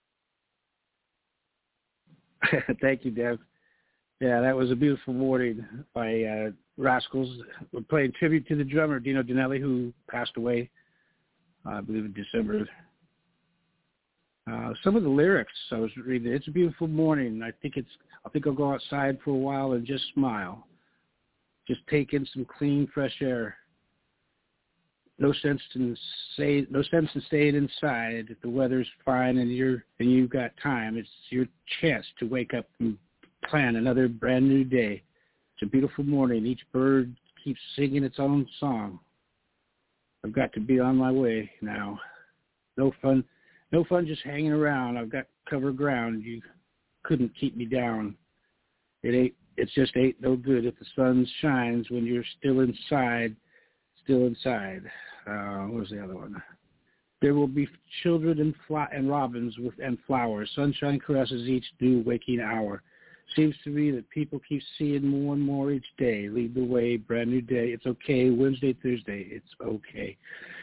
Speaker 3: Thank you, Deb. Yeah, that was A Beautiful Morning by uh, Rascals. We're playing tribute to the drummer, Dino Danelli, who passed away, uh, I believe, in December. Uh, some of the lyrics I was reading, it's a beautiful morning. I think it's. I think I'll go outside for a while and just smile. Just take in some clean, fresh air. No sense in say no sense in staying inside if the weather's fine and you're and you've got time. It's your chance to wake up and plan another brand new day. It's a beautiful morning. Each bird keeps singing its own song. I've got to be on my way now. No fun, no fun just hanging around. I've got covered ground. You couldn't keep me down. It ain't. It's just ain't no good if the sun shines when you're still inside. Still inside. Uh, what was the other one? There will be children and, fly, and robins with and flowers. Sunshine caresses each new waking hour. Seems to me that people keep seeing more and more each day. Lead the way, brand new day. It's okay. Wednesday, Thursday, it's okay.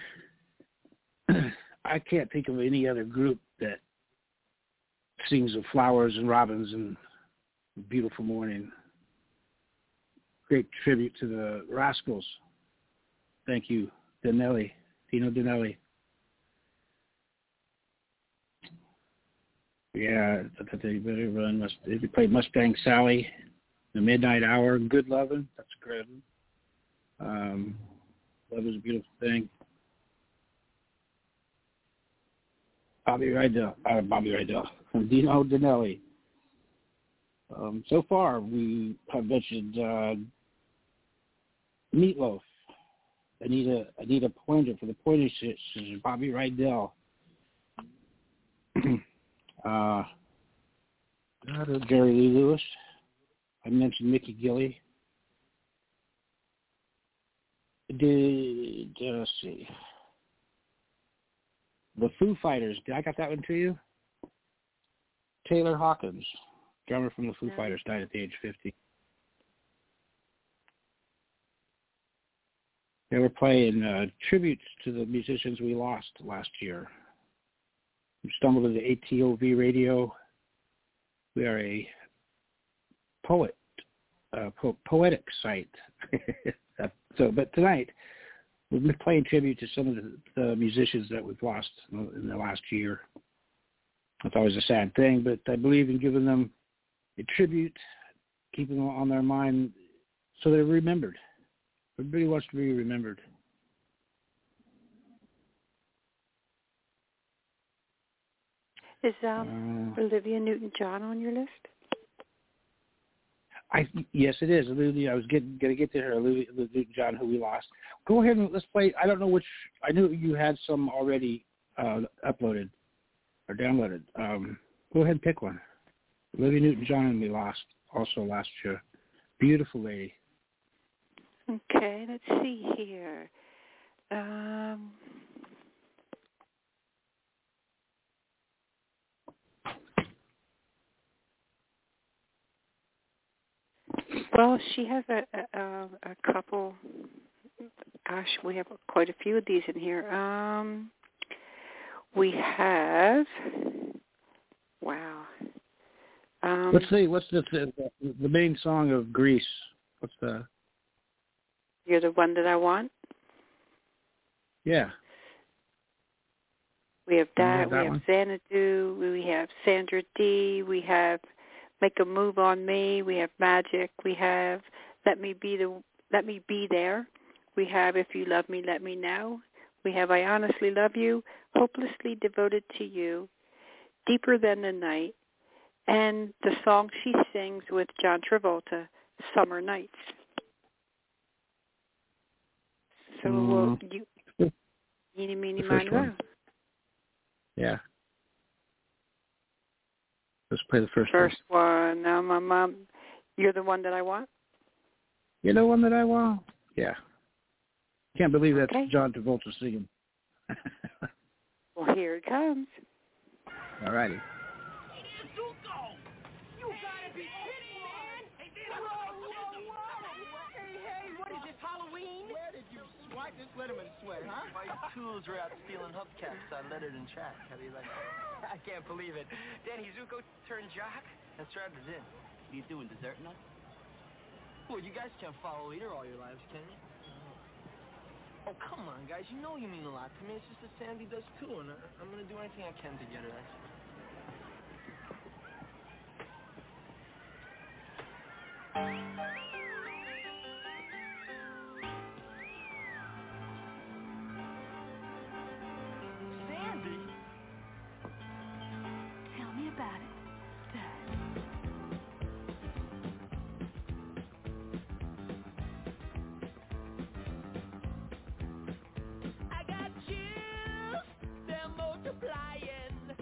Speaker 3: I can't think of any other group that sings of flowers and robins and beautiful morning. Great tribute to the Rascals. Thank you, Danelli, Dino Danelli. Yeah, they better run. Must they played Mustang Sally, The Midnight Hour, Good Lovin'. That's a great one. Um, Love is a Beautiful Thing. Bobby Rydell, uh, Bobby Rydell, Dino Danelli. Um, so far, we have mentioned uh, Meatloaf, Anita Anita Pointer for the Pointer Sisters, Bobby Rydell. Uh, Jerry Lee Lewis. I mentioned Mickey Gilley. Did uh, let's see. The Foo Fighters. Did I got that one to you? Taylor Hawkins, drummer from the Foo
Speaker 4: Yeah.
Speaker 3: Fighters, died at the age of fifty. They were playing uh, tributes to the musicians we lost last year. We stumbled into A T O V Radio. We are a poet, uh, po- poetic site. so, but tonight we've been playing tribute to some of the, the musicians that we've lost in the last year. It's always a sad thing, but I believe in giving them a tribute, keeping them on their mind so they're remembered. Everybody wants to be remembered.
Speaker 4: Is um,
Speaker 3: Uh,
Speaker 4: Olivia Newton-John on your list?
Speaker 3: I yes, it is. Olivia, I was getting going to get to her. Olivia Newton-John, who we lost. Go ahead and let's play. I don't know which. I knew you had some already uh, uploaded or downloaded. Um, go ahead and pick one. Olivia Newton-John and we lost also last year. Beautiful lady.
Speaker 4: Okay, let's see here. Um, well, she has a, a, a couple. Gosh, we have quite a few of these in here. Um, we have. Wow. Um,
Speaker 3: Let's see. What's the, the the main song of Grease? What's the?
Speaker 4: You're the one that I want.
Speaker 3: Yeah.
Speaker 4: We have
Speaker 3: You
Speaker 4: that.
Speaker 3: have that
Speaker 4: we have
Speaker 3: one?
Speaker 4: Xanadu. We have Sandra D. We have Make a Move on Me. We have Magic. We have Let Me Be the Let Me Be There. We have If You Love Me, Let Me Know. We have I Honestly Love You, Hopelessly Devoted to You, Deeper Than the Night, and the song she sings with John Travolta, Summer Nights. So
Speaker 3: Mm.
Speaker 4: uh, you, eeny, meeny,
Speaker 3: The first
Speaker 4: miny,
Speaker 3: one.
Speaker 4: moe.
Speaker 3: Yeah. Let's play the first,
Speaker 4: First one. Now, my mom, you're the one that I want?
Speaker 3: one. You know one that I want? Yeah. Can't believe that's
Speaker 4: Okay.
Speaker 3: John Travolta singing.
Speaker 4: Well, here it comes.
Speaker 3: All righty.
Speaker 7: Halloween? Where did you swipe this Letterman sweater, huh? My tools were out stealing hubcaps on Letterman track. How do you like that? I can't believe it. Danny Zuko turned jock? That's right, it in. What are you doing, deserting us? Well, you guys can't follow a leader all your lives, can you? Oh, come on, guys. You know you mean a lot to me. It's just that Sandy does, too, and I, I'm going to do anything I can to get her. That's Sandy?
Speaker 5: Tell me about it, Dad.
Speaker 8: I got chills, they're multiplying.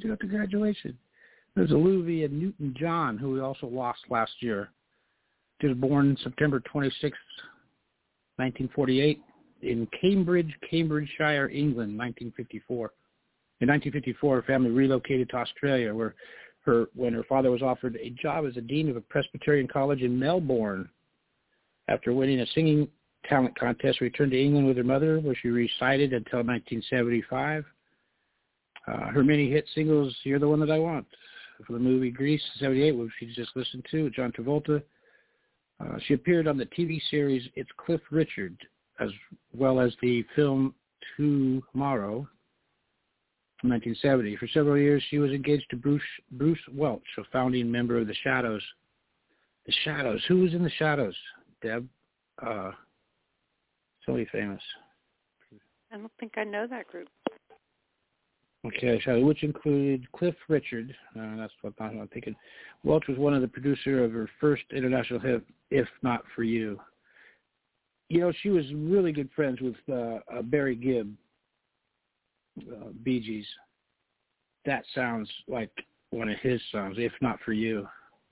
Speaker 3: do at the graduation? There's Olivia Newton-John, who we also lost last year. She was born September twenty-sixth, nineteen forty-eight, in Cambridge, Cambridgeshire, England, nineteen fifty-four. In nineteen fifty-four, her family relocated to Australia, where her when her father was offered a job as a dean of a Presbyterian college in Melbourne. After winning a singing talent contest, returned to England with her mother, where she recited until nineteen seventy-five. Uh, her many hit singles, You're the One That I Want, for the movie Grease, seventy-eight, which she just listened to, with John Travolta. Uh, she appeared on the T V series It's Cliff Richard, as well as the film Tomorrow from nineteen seventy. For several years, she was engaged to Bruce, Bruce Welch, a founding member of The Shadows. The Shadows. Who was in The Shadows, Deb? Uh, somebody famous.
Speaker 4: I don't think I know that group.
Speaker 3: Okay, Shadow, which included Cliff Richard. Uh, that's what I'm thinking. Welch was one of the producer of her first international hit, If Not For You. You know, she was really good friends with uh, uh, Barry Gibb, uh, Bee Gees. That sounds like one of his songs, If Not For You.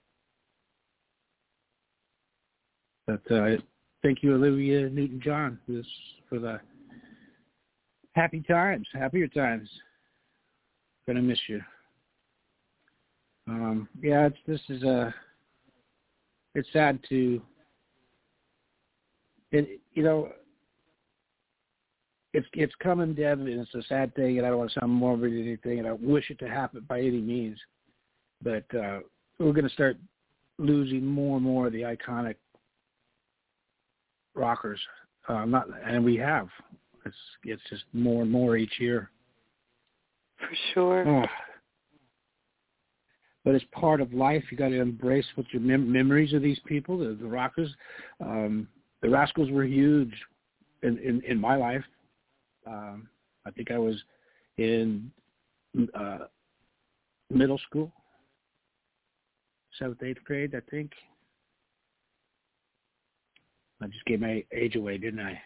Speaker 3: But uh, thank you, Olivia Newton-John, for the happy times, happier times. Gonna miss you. Um, yeah, it's, this is a. It's sad to. It you know. It's it's coming, Deb, and it's a sad thing, and I don't want to sound morbid or anything, and I wish it to happen by any means, but uh, we're going to start losing more and more of the iconic rockers. Uh, not, and we have. It's it's just more and more each year.
Speaker 4: For sure.
Speaker 3: Oh. But it's part of life. You got to embrace what your mem- memories of these people, the, the rockers. Um, the Rascals were huge in, in, in my life. Um, I think I was in uh, middle school, seventh, eighth grade, I think. I just gave my age away, didn't I?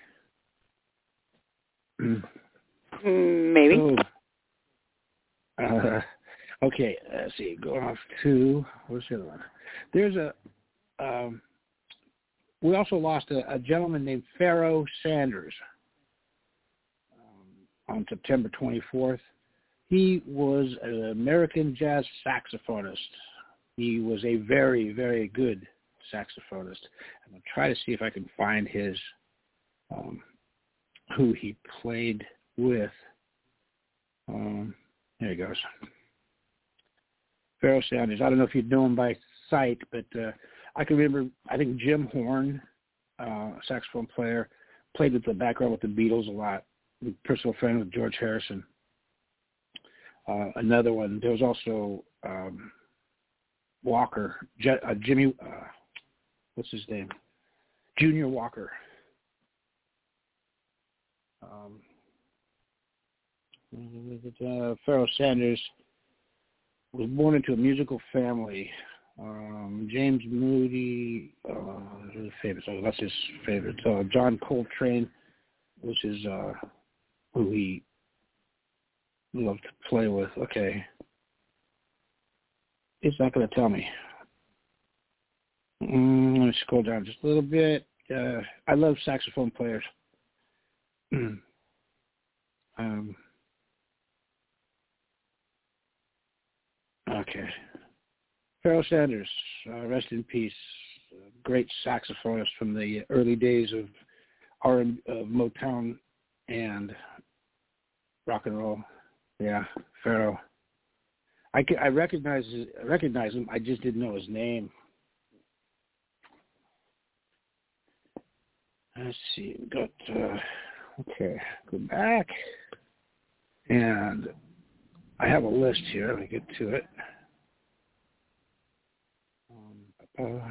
Speaker 4: Maybe.
Speaker 3: Oh. Uh, okay, let's see. Go off to, what's the other one? There's a, um, we also lost a, a gentleman named Pharoah Sanders um, on September twenty-fourth. He was an American jazz saxophonist. He was a very, very good saxophonist. I'm going to try to see if I can find his, um, who he played with. Um, There he goes. Pharoah Sanders. I don't know if you'd know him by sight, but uh, I can remember, I think Jim Horn, uh, saxophone player, played with the background with the Beatles a lot. Personal friend with George Harrison. Uh, another one, there was also um, Walker, Je- uh, Jimmy, uh, what's his name? Junior Walker. Um, Uh, Pharoah Sanders was born into a musical family. Um, James Moody, uh, famous. Oh, that's his favorite. Uh, John Coltrane was his, uh, who he loved to play with. Okay, it's not going to tell me. Mm, let me scroll down just a little bit. Uh, I love saxophone players. um. Okay. Pharoah Sanders, uh, rest in peace. Uh, great saxophonist from the early days of R and uh, Motown and rock and roll. Yeah, Pharoah. I, can, I recognize I recognize him. I just didn't know his name. Let's see. We got uh, okay. Go back, and I have a list here. Let me get to it. Um, uh,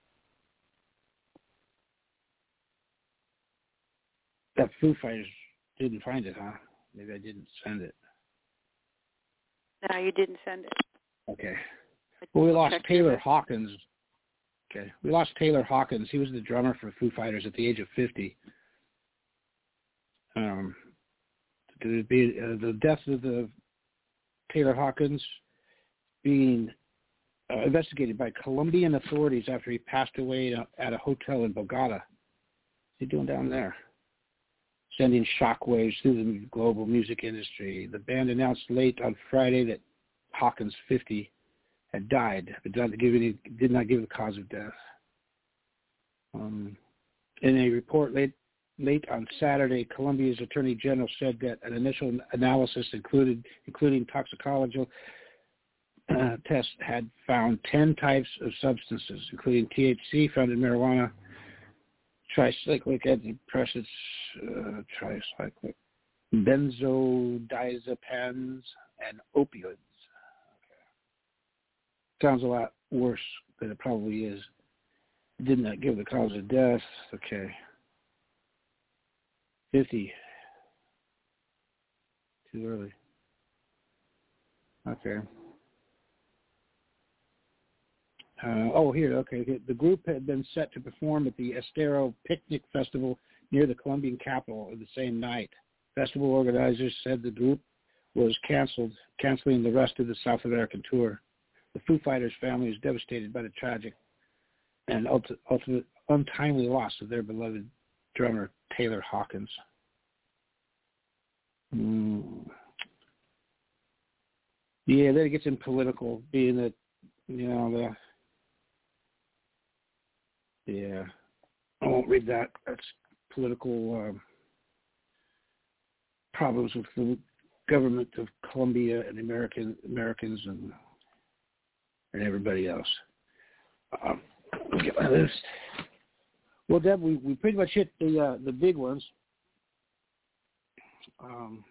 Speaker 3: that Foo Fighters didn't find it, huh? Maybe I didn't send it.
Speaker 4: No, you didn't send it.
Speaker 3: Okay. Well, we lost Taylor
Speaker 4: it.
Speaker 3: Hawkins. Okay. We lost Taylor Hawkins. He was the drummer for Foo Fighters at the age of fifty. Um, the, the, uh, the death of the Taylor Hawkins being uh, investigated by Colombian authorities after he passed away at a hotel in Bogota. What's he doing down there? Sending shockwaves through the global music industry. The band announced late on Friday that Hawkins, fifty, had died, but did not give, any, did not give the cause of death. Um, in a report late late on Saturday, Colombia's Attorney General said that an initial analysis included, including toxicological uh, tests, had found ten types of substances, including T H C found in marijuana, tricyclic antidepressants, uh, tricyclic benzodiazepines, and opioids. Okay. Sounds a lot worse than it probably is. Did not give the cause of death. Okay. fifty. Too early. Okay. Uh, oh, here, okay. The group had been set to perform at the Estero Picnic Festival near the Colombian capital the same night. Festival organizers said the group was canceled, canceling the rest of the South American tour. The Foo Fighters family is devastated by the tragic and ulti- ultimate untimely loss of their beloved drummer, Taylor Hawkins. Mm. Yeah, then it gets in political, being that, you know, the Yeah, I won't read that. That's political um, problems with the government of Colombia and American Americans and and everybody else. Um, let me get my list. Well, Deb, we, we pretty much hit the uh, the big ones. Um,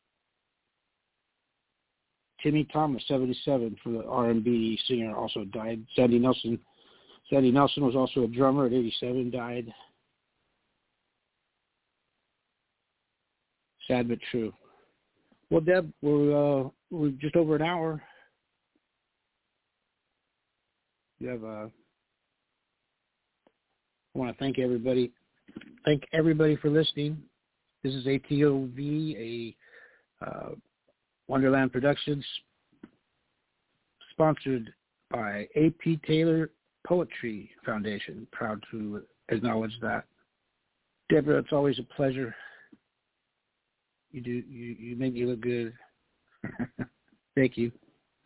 Speaker 3: Timmy Thomas, seventy-seven, for the R and B singer, also died. Sandy Nelson. Sandy Nelson was also a drummer at eighty-seven, died. Sad but true. Well, Deb, we're, uh, we're just over an hour. You have a... I want to thank everybody. Thank everybody for listening. This is A T O V, a uh, Wonderland Productions, sponsored by A P Taylor Poetry Foundation. Proud to acknowledge that. Deborah, it's always a pleasure. You do you, you make me look good. Thank you.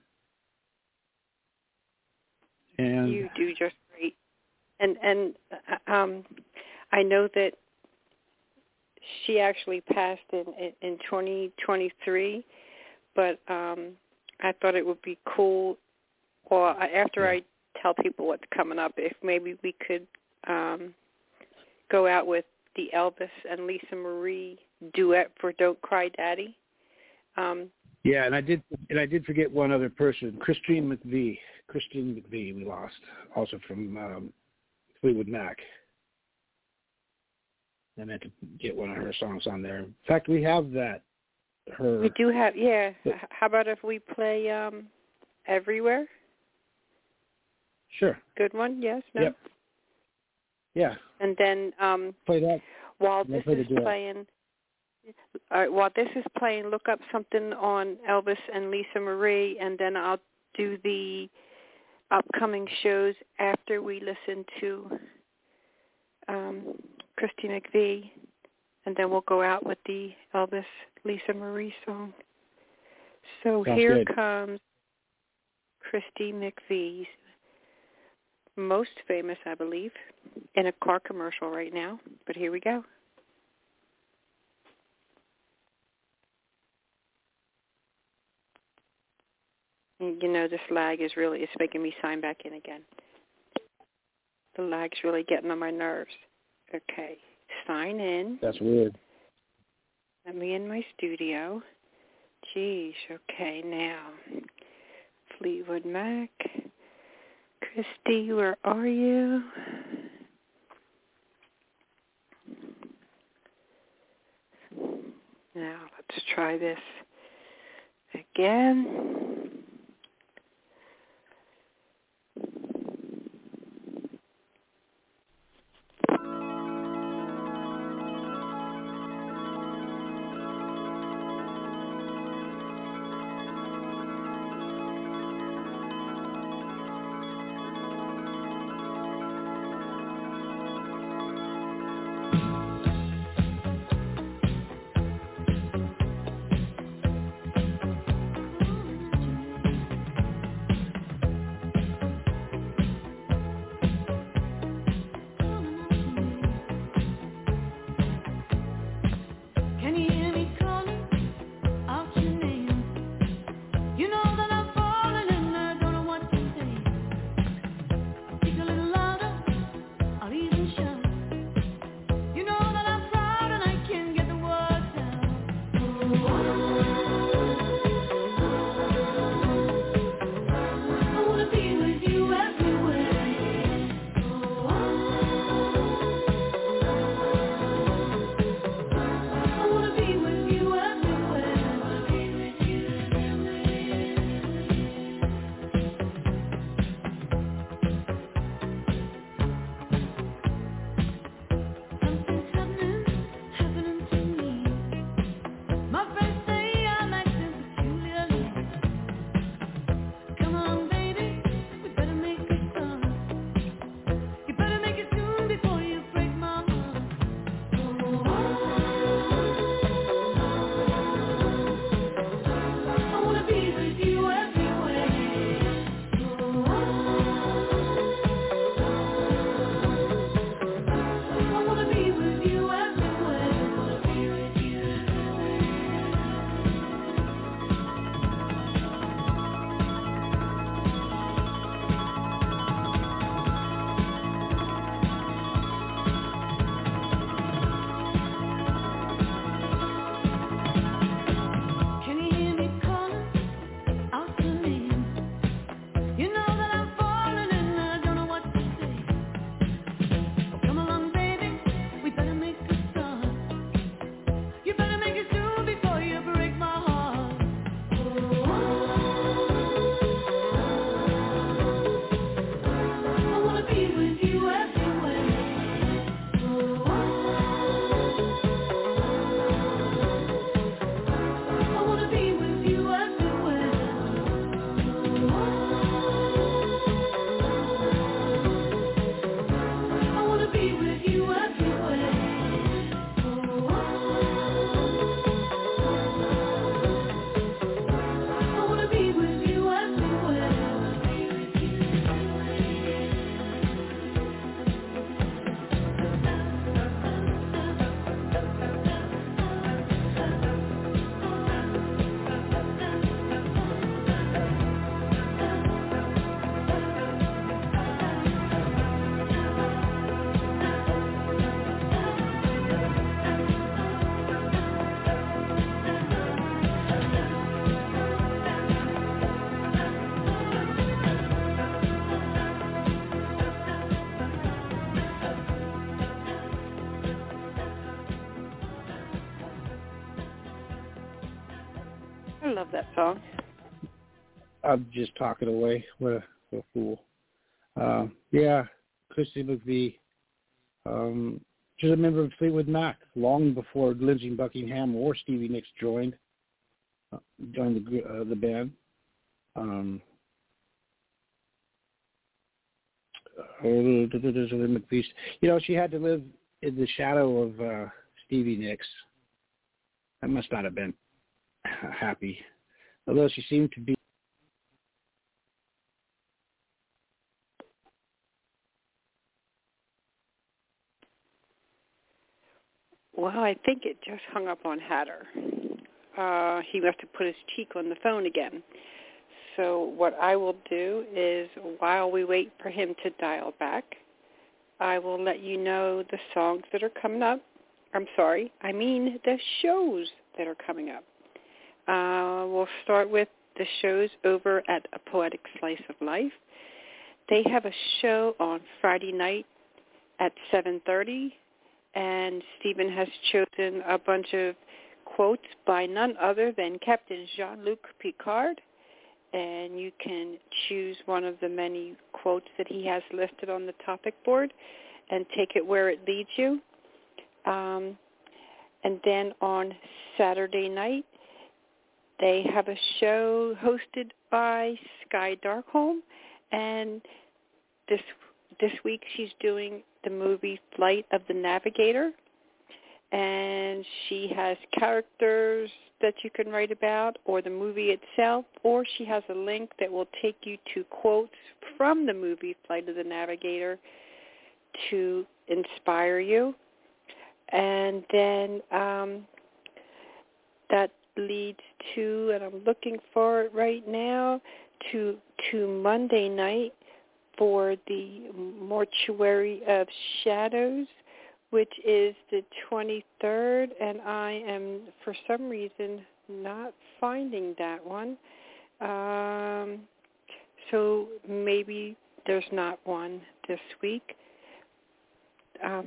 Speaker 3: And
Speaker 4: you do just great. And and um, I know that she actually passed in in twenty twenty-three, but um, I thought it would be cool. Or after
Speaker 3: yeah.
Speaker 4: I tell people what's coming up, if maybe we could um, go out with the Elvis and Lisa Marie duet for "Don't Cry, Daddy." Um,
Speaker 3: yeah, and I did, and I did forget one other person, Christine McVie. Christine McVie, we lost, also from um, Fleetwood Mac. I meant to get one of her songs on there. In fact, we have that. Her.
Speaker 4: We do have, yeah.
Speaker 3: But,
Speaker 4: how about if we play um, "Everywhere"?
Speaker 3: Sure.
Speaker 4: Good one, yes, no?
Speaker 3: Yep. Yeah.
Speaker 4: And then um,
Speaker 3: play that.
Speaker 4: while
Speaker 3: We'll
Speaker 4: this
Speaker 3: play
Speaker 4: is
Speaker 3: the duet.
Speaker 4: playing, all right, while this is playing, look up something on Elvis and Lisa Marie, and then I'll do the upcoming shows after we listen to um, Christy McVie, and then we'll go out with the Elvis Lisa Marie song. So
Speaker 3: Sounds
Speaker 4: here
Speaker 3: good.
Speaker 4: comes Christy McVie's most famous, I believe, in a car commercial right now. But here we go. You know, this lag is really, it's making me sign back in again. The lag's really getting on my nerves. Okay, sign in.
Speaker 3: That's weird.
Speaker 4: Let me in my studio. Geez, okay, now. Fleetwood Mac. Christy, where are you? Now, let's try this again. love that song.
Speaker 3: I'm just talking away. What a, what a fool. Um, yeah, Christy McVie. Um, she's a member of Fleetwood Mac long before Lindsey Buckingham or Stevie Nicks joined uh, joined the uh, the band. Um, you know, she had to live in the shadow of uh, Stevie Nicks. That must not have been happy, although she seemed to be.
Speaker 4: Well, I think it just hung up on Hatter. Uh, he must have put his cheek on the phone again. So what I will do is, while we wait for him to dial back, I will let you know the songs that are coming up. I'm sorry, I mean the shows that are coming up. Uh, we'll start with the shows over at A Poetic Slice of Life. They have a show on Friday night at seven thirty, and Stephen has chosen a bunch of quotes by none other than Captain Jean-Luc Picard, and you can choose one of the many quotes that he has listed on the topic board and take it where it leads you. Um, and then on Saturday night, they have a show hosted by Sky Darkholm, and this this week she's doing the movie Flight of the Navigator, and she has characters that you can write about, or the movie itself, or she has a link that will take you to quotes from the movie Flight of the Navigator to inspire you. And then um, that leads to, and I'm looking for it right now, to to Monday night for the Mortuary of Shadows, which is the twenty-third, and I am, for some reason, not finding that one. Um, so maybe there's not one this week. Um,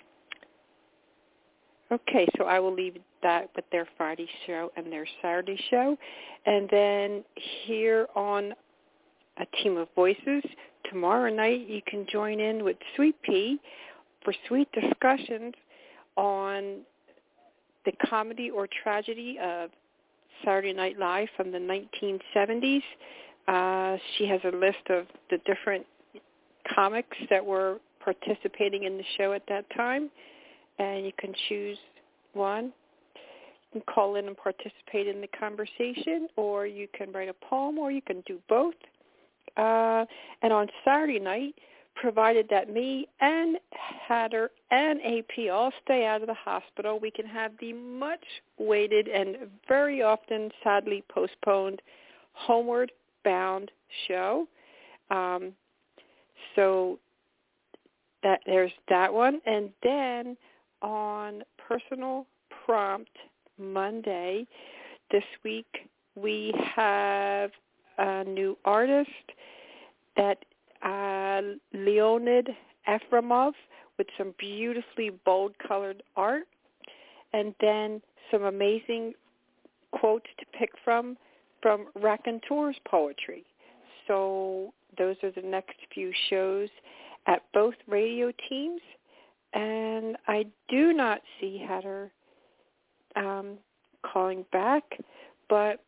Speaker 4: okay, so I will leave that with their Friday show and their Saturday show. And then here on A Team of Voices, tomorrow night you can join in with Sweet Pea for sweet discussions on the comedy or tragedy of Saturday Night Live from the nineteen seventies. Uh, she has a list of the different comics that were participating in the show at that time, and you can choose one. You can call in and participate in the conversation, or you can write a poem, or you can do both. Uh, and on Saturday night, provided that me and Hatter and A P all stay out of the hospital, we can have the much-awaited and very often sadly postponed Homeward Bound show. Um, so that there's that one. And then on Personal Prompt Monday this week, we have a new artist that uh, Leonid Efremov with some beautifully bold-colored art, and then some amazing quotes to pick from from Raconteur's poetry. So those are the next few shows at both radio teams, and I do not see Hatter um, calling back, but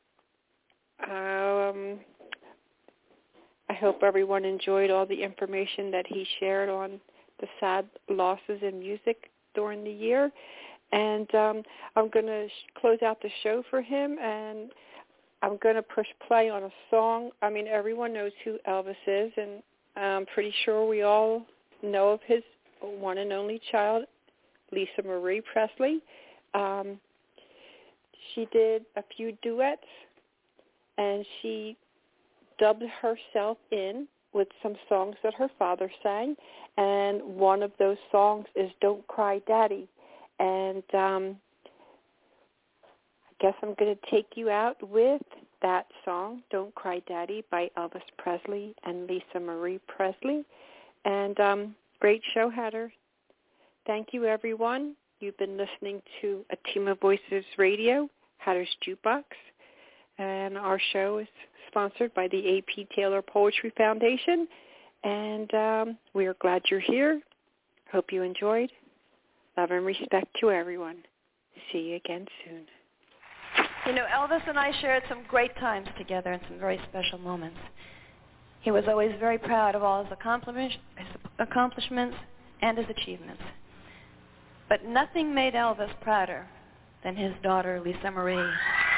Speaker 4: um, I hope everyone enjoyed all the information that he shared on the sad losses in music during the year. And um, I'm going to sh- close out the show for him, and I'm going to push play on a song. I mean, everyone knows who Elvis is, and I'm pretty sure we all know of his one and only child, Lisa Marie Presley. Um, she did a few duets, and she dubbed herself in with some songs that her father sang, and one of those songs is Don't Cry Daddy. And um, I guess I'm going to take you out with that song, Don't Cry Daddy, by Elvis Presley and Lisa Marie Presley. And um, great show, Hatter. Thank you, everyone. You've been listening to A Team of Voices Radio, Hatter's Jukebox. and our show is sponsored by the A P Taylor Poetry Foundation, and um, we are glad you're here. Hope you enjoyed. Love and respect to everyone. See you again soon.
Speaker 8: You know, Elvis and I shared some great times together and some very special moments. He was always very proud of all his accomplishments, his accomplishments and his achievements. But nothing made Elvis prouder than his daughter, Lisa Marie.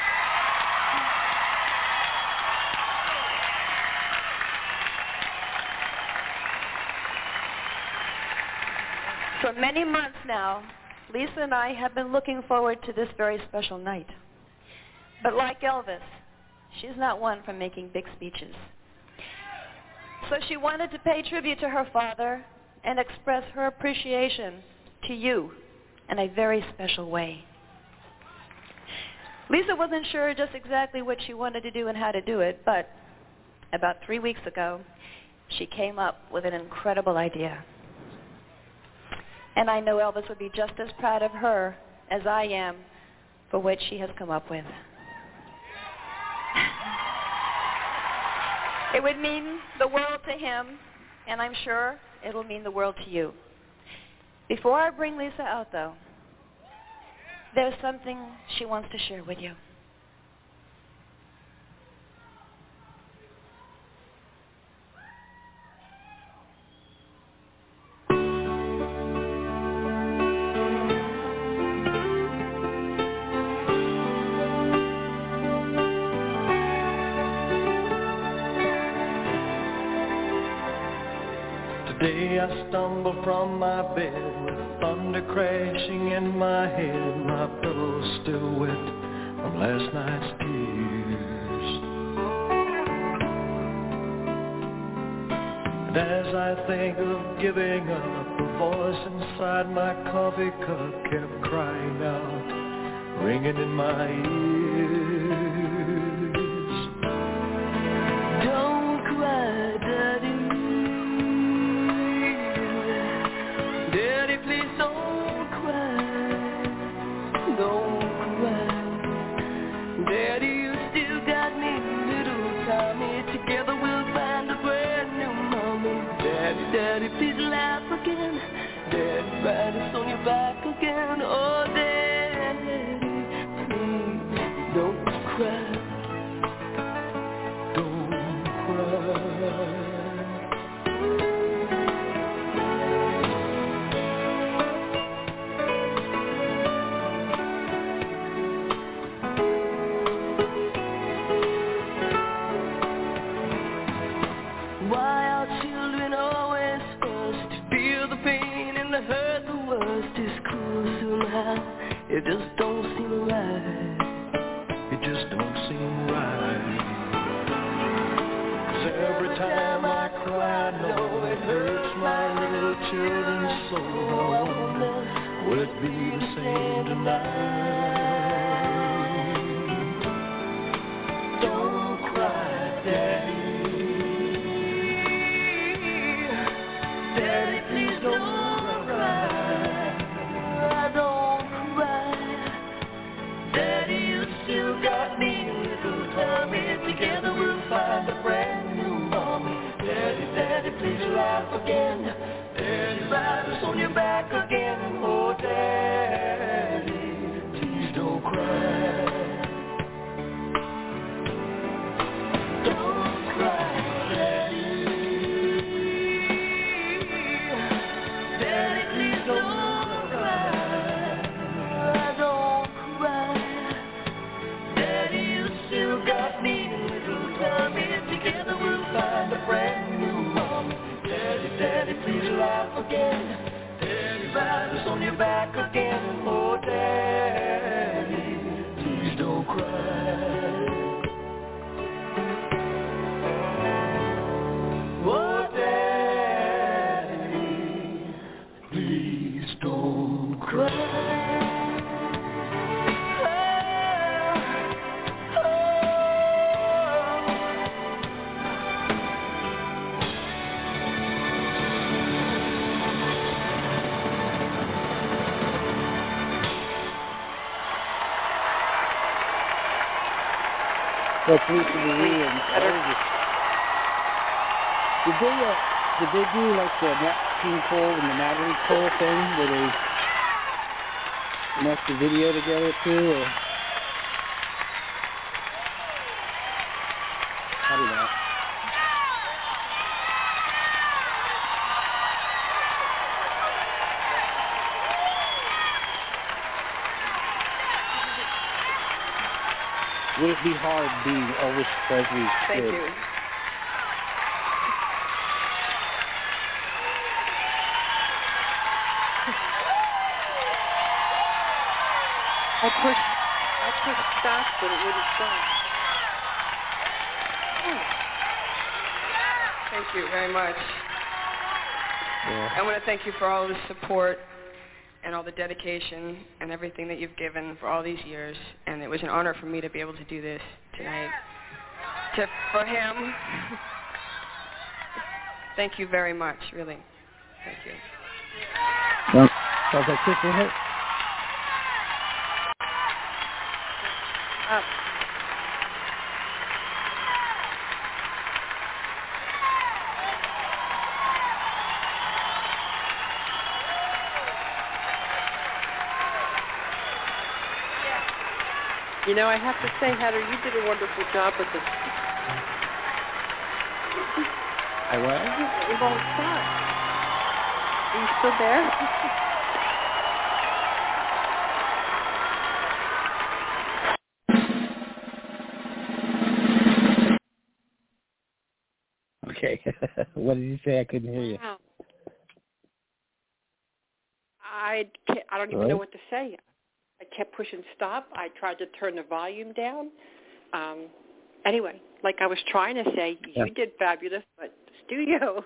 Speaker 8: For many months now, Lisa and I have been looking forward to this very special night. But like Elvis, she's not one for making big speeches. So she wanted to pay tribute to her father and express her appreciation to you in a very special way. Lisa wasn't sure just exactly what she wanted to do and how to do it, but about three weeks ago, she came up with an incredible idea. And I know Elvis would be just as proud of her as I am for what she has come up with. It would mean the world to him, and I'm sure it will mean the world to you. Before I bring Lisa out, though, there's something she wants to share with you.
Speaker 6: Today I stumble from my bed with thunder crashing in my head. My pillow's still wet from last night's tears. And as I think of giving up, a voice inside my coffee cup kept crying out, ringing in my ears. Don't cry, Daddy. Daddy, please laugh again. Daddy, ride us on your back again. Oh, Daddy, please don't cry. Don't cry. Why are children always supposed to feel the pain and the hurt the worst is cruel somehow? It just don't seem right. It just don't seem right. 'Cause every time I cry, I know it hurts my little children's soul. I wonder, will it be the same tonight? Don't cry, Daddy. Daddy, please don't cry. Don't cry. Daddy, you still got me a little time. And together we'll find a brand new mommy. Daddy, Daddy, please laugh again. Daddy, ride us on your back again. Oh, Daddy, please don't cry. Don't cry, Daddy. Daddy, please don't cry. Don't cry. Daddy, you still got me a little time. And together we'll find a brand new mom. Daddy, Daddy, please laugh again. Daddy, ride us on your back again.
Speaker 3: That's Lisa Marie and Elvis. Did they, uh, did they do like the Nat King Cole and the Natalie Cole thing where they meshed the video together too? Or how did that? Would it be hard being Elvis Presley's
Speaker 4: Thank
Speaker 3: kid?
Speaker 4: you. I pushed, I pushed stop, but it wouldn't stop.
Speaker 9: Oh. Thank you very much.
Speaker 3: Yeah.
Speaker 9: I want to thank you for all the support and all the dedication and everything that you've given for all these years. And it was an honor for me to be able to do this tonight. To, for him, thank you very much, really. Thank you.
Speaker 3: Well, sounds like Sister Hope.
Speaker 4: Up. You know, I have to say, Heather, you did a wonderful job with this.
Speaker 3: I was?
Speaker 4: It won't stop. Are you still there?
Speaker 3: Okay. What did you say? I couldn't hear you.
Speaker 4: Wow. I can't, I don't even
Speaker 3: Right?
Speaker 4: know what to say. I kept pushing stop. I tried to turn the volume down. Um, anyway, like I was trying to say,
Speaker 3: Yeah.
Speaker 4: you did fabulous, but studio.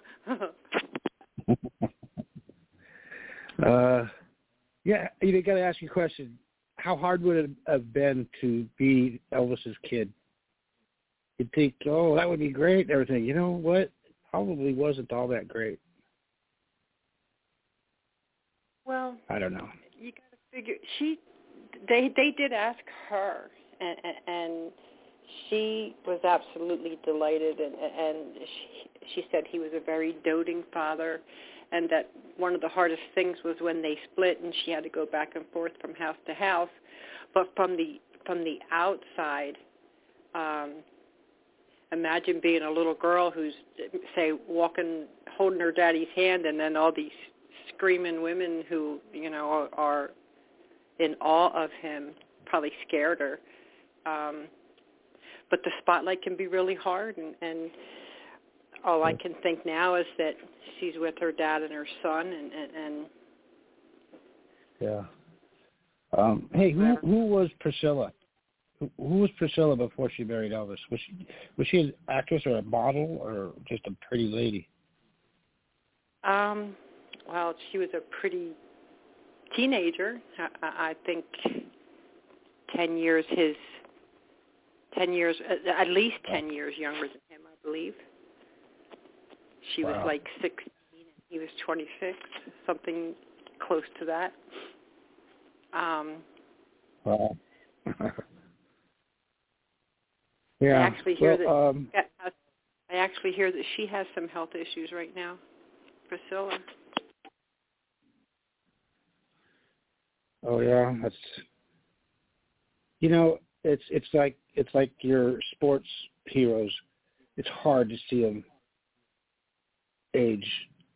Speaker 3: uh, yeah, you got to ask you a question. How hard would it have been to be Elvis's kid? You'd think, oh, that would be great and everything. You know what? It probably wasn't all that great.
Speaker 4: Well,
Speaker 3: I don't know.
Speaker 4: you got to figure she. They they did ask her, and, and she was absolutely delighted, and, and she, she said he was a very doting father, and that one of the hardest things was when they split, and she had to go back and forth from house to house. But from the from the outside, um, imagine being a little girl who's, say, walking, holding her daddy's hand, and then all these screaming women who, you know, are, are in awe of him, probably scared her. Um, but the spotlight can be really hard, and, and all I can think now is that she's with her dad and her son, and, and, and
Speaker 3: Yeah. Um, hey, who who was Priscilla? Who, who was Priscilla before she married Elvis? Was she was she an actress or a model or just a pretty lady?
Speaker 4: um, well, she was a pretty teenager. I, I think ten years his, ten years, at least ten years younger than him, I believe. She
Speaker 3: Wow.
Speaker 4: was like sixteen and he was twenty-six, something close to that. Um,
Speaker 3: Wow.
Speaker 4: I
Speaker 3: yeah.
Speaker 4: actually hear
Speaker 3: well,
Speaker 4: that.
Speaker 3: Um,
Speaker 4: I actually hear that she has some health issues right now, Priscilla.
Speaker 3: oh yeah, that's. You know, it's it's like it's like your sports heroes. It's hard to see them age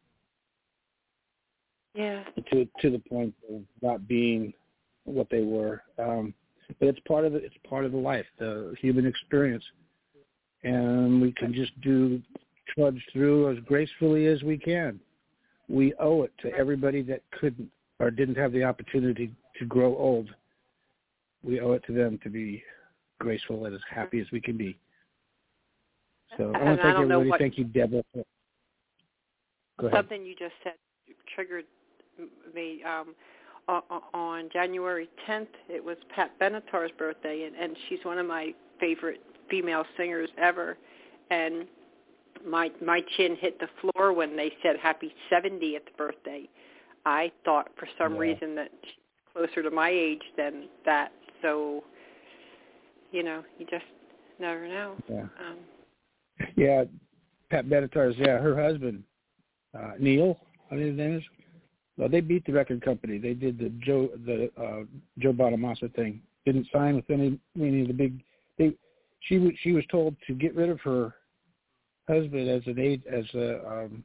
Speaker 4: Yeah.
Speaker 3: to to the point of not being what they were. Um, but it's part of the it's part of the life, the human experience, and we can just do trudge through as gracefully as we can. We owe it to everybody that couldn't or didn't have the opportunity to grow old. We owe it to them to be graceful and as happy as we can be. So I
Speaker 4: And
Speaker 3: want to
Speaker 4: I
Speaker 3: thank
Speaker 4: don't know
Speaker 3: everybody.
Speaker 4: what-
Speaker 3: Thank you, Deborah. Go ahead.
Speaker 4: Something you just said triggered me. Um, on January tenth, it was Pat Benatar's birthday, and, and she's one of my favorite female singers ever. And my my chin hit the floor when they said happy seventieth birthday. I thought for some
Speaker 3: Yeah.
Speaker 4: reason that she's closer to my age than that. So, you know, you just Never know.
Speaker 3: Yeah.
Speaker 4: Um,
Speaker 3: yeah, Pat Benatar's, yeah, her husband, uh, Neil, I think his name is. Well, they beat the record company. They did the Joe the uh, Joe Bonamassa thing. Didn't sign with any any of the big. They she was she was told to get rid of her husband as an aid as a um,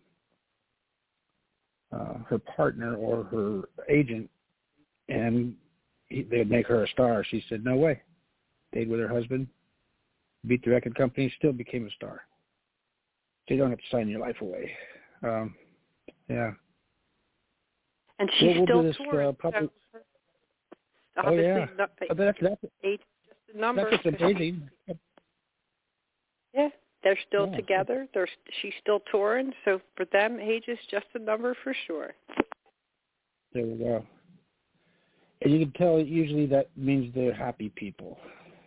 Speaker 3: uh, her partner or her agent, and he, they'd make her a star. She said no way. Stayed with her husband, beat the record company, still became a star. So you don't have to sign your life away. Um, yeah.
Speaker 4: And she's
Speaker 3: we'll, we'll
Speaker 4: still
Speaker 3: do this,
Speaker 4: touring.
Speaker 3: Uh, public...
Speaker 4: So
Speaker 3: oh yeah,
Speaker 4: not,
Speaker 3: oh, that's that's
Speaker 4: age is just a number.
Speaker 3: That's just amazing.
Speaker 4: Yeah, they're still
Speaker 3: yeah.
Speaker 4: together. They're she's still touring. So for them, age is just a number for sure.
Speaker 3: There we go. And you can tell usually that means they're happy people.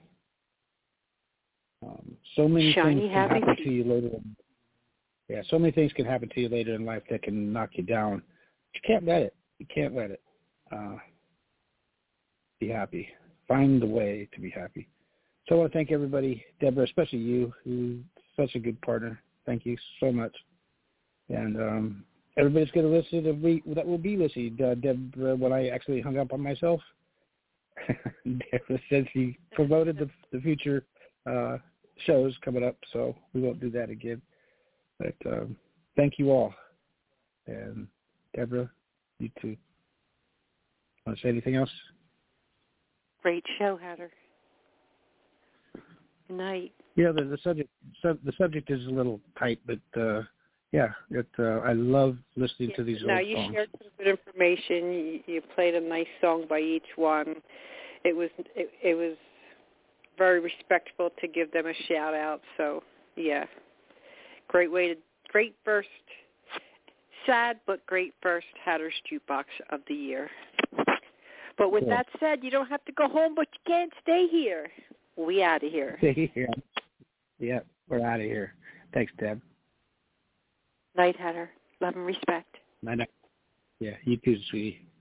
Speaker 3: Um, so many
Speaker 4: Shiny,
Speaker 3: things can
Speaker 4: happy
Speaker 3: happen
Speaker 4: people.
Speaker 3: to you later. In, yeah, so many things can happen to you later in life that can knock you down. You can't let it. You can't let it. Uh, be happy. Find the way to be happy. So I want to thank everybody, Deborah, especially you, who's such a good partner. Thank you so much. And um, everybody's going to listen to me, that will be listening. Uh, Deborah, when I actually hung up on myself, Deborah said she promoted the, the future uh, shows coming up, so we won't do that again. But um, thank you all. And Deborah, you too. Want to say anything else?
Speaker 4: Great show, Hatter. Good night.
Speaker 3: Yeah, the, the subject sub, the subject is a little tight, but uh, yeah, it, uh, I love listening
Speaker 4: yeah,
Speaker 3: to these
Speaker 4: now
Speaker 3: old
Speaker 4: you
Speaker 3: songs.
Speaker 4: shared some good information. You, you played a nice song by each one. It was it, it was very respectful to give them a shout out. So yeah, great way to great first, sad but great first Hatter's Jukebox of the year. But with
Speaker 3: Yeah.
Speaker 4: that said, you don't have to go home, but you can't stay here. We out of here.
Speaker 3: Stay here. Yeah, we're out of here. Thanks, Deb.
Speaker 4: Night, Hatter. Love and respect.
Speaker 3: Night. Yeah, you too, sweetie.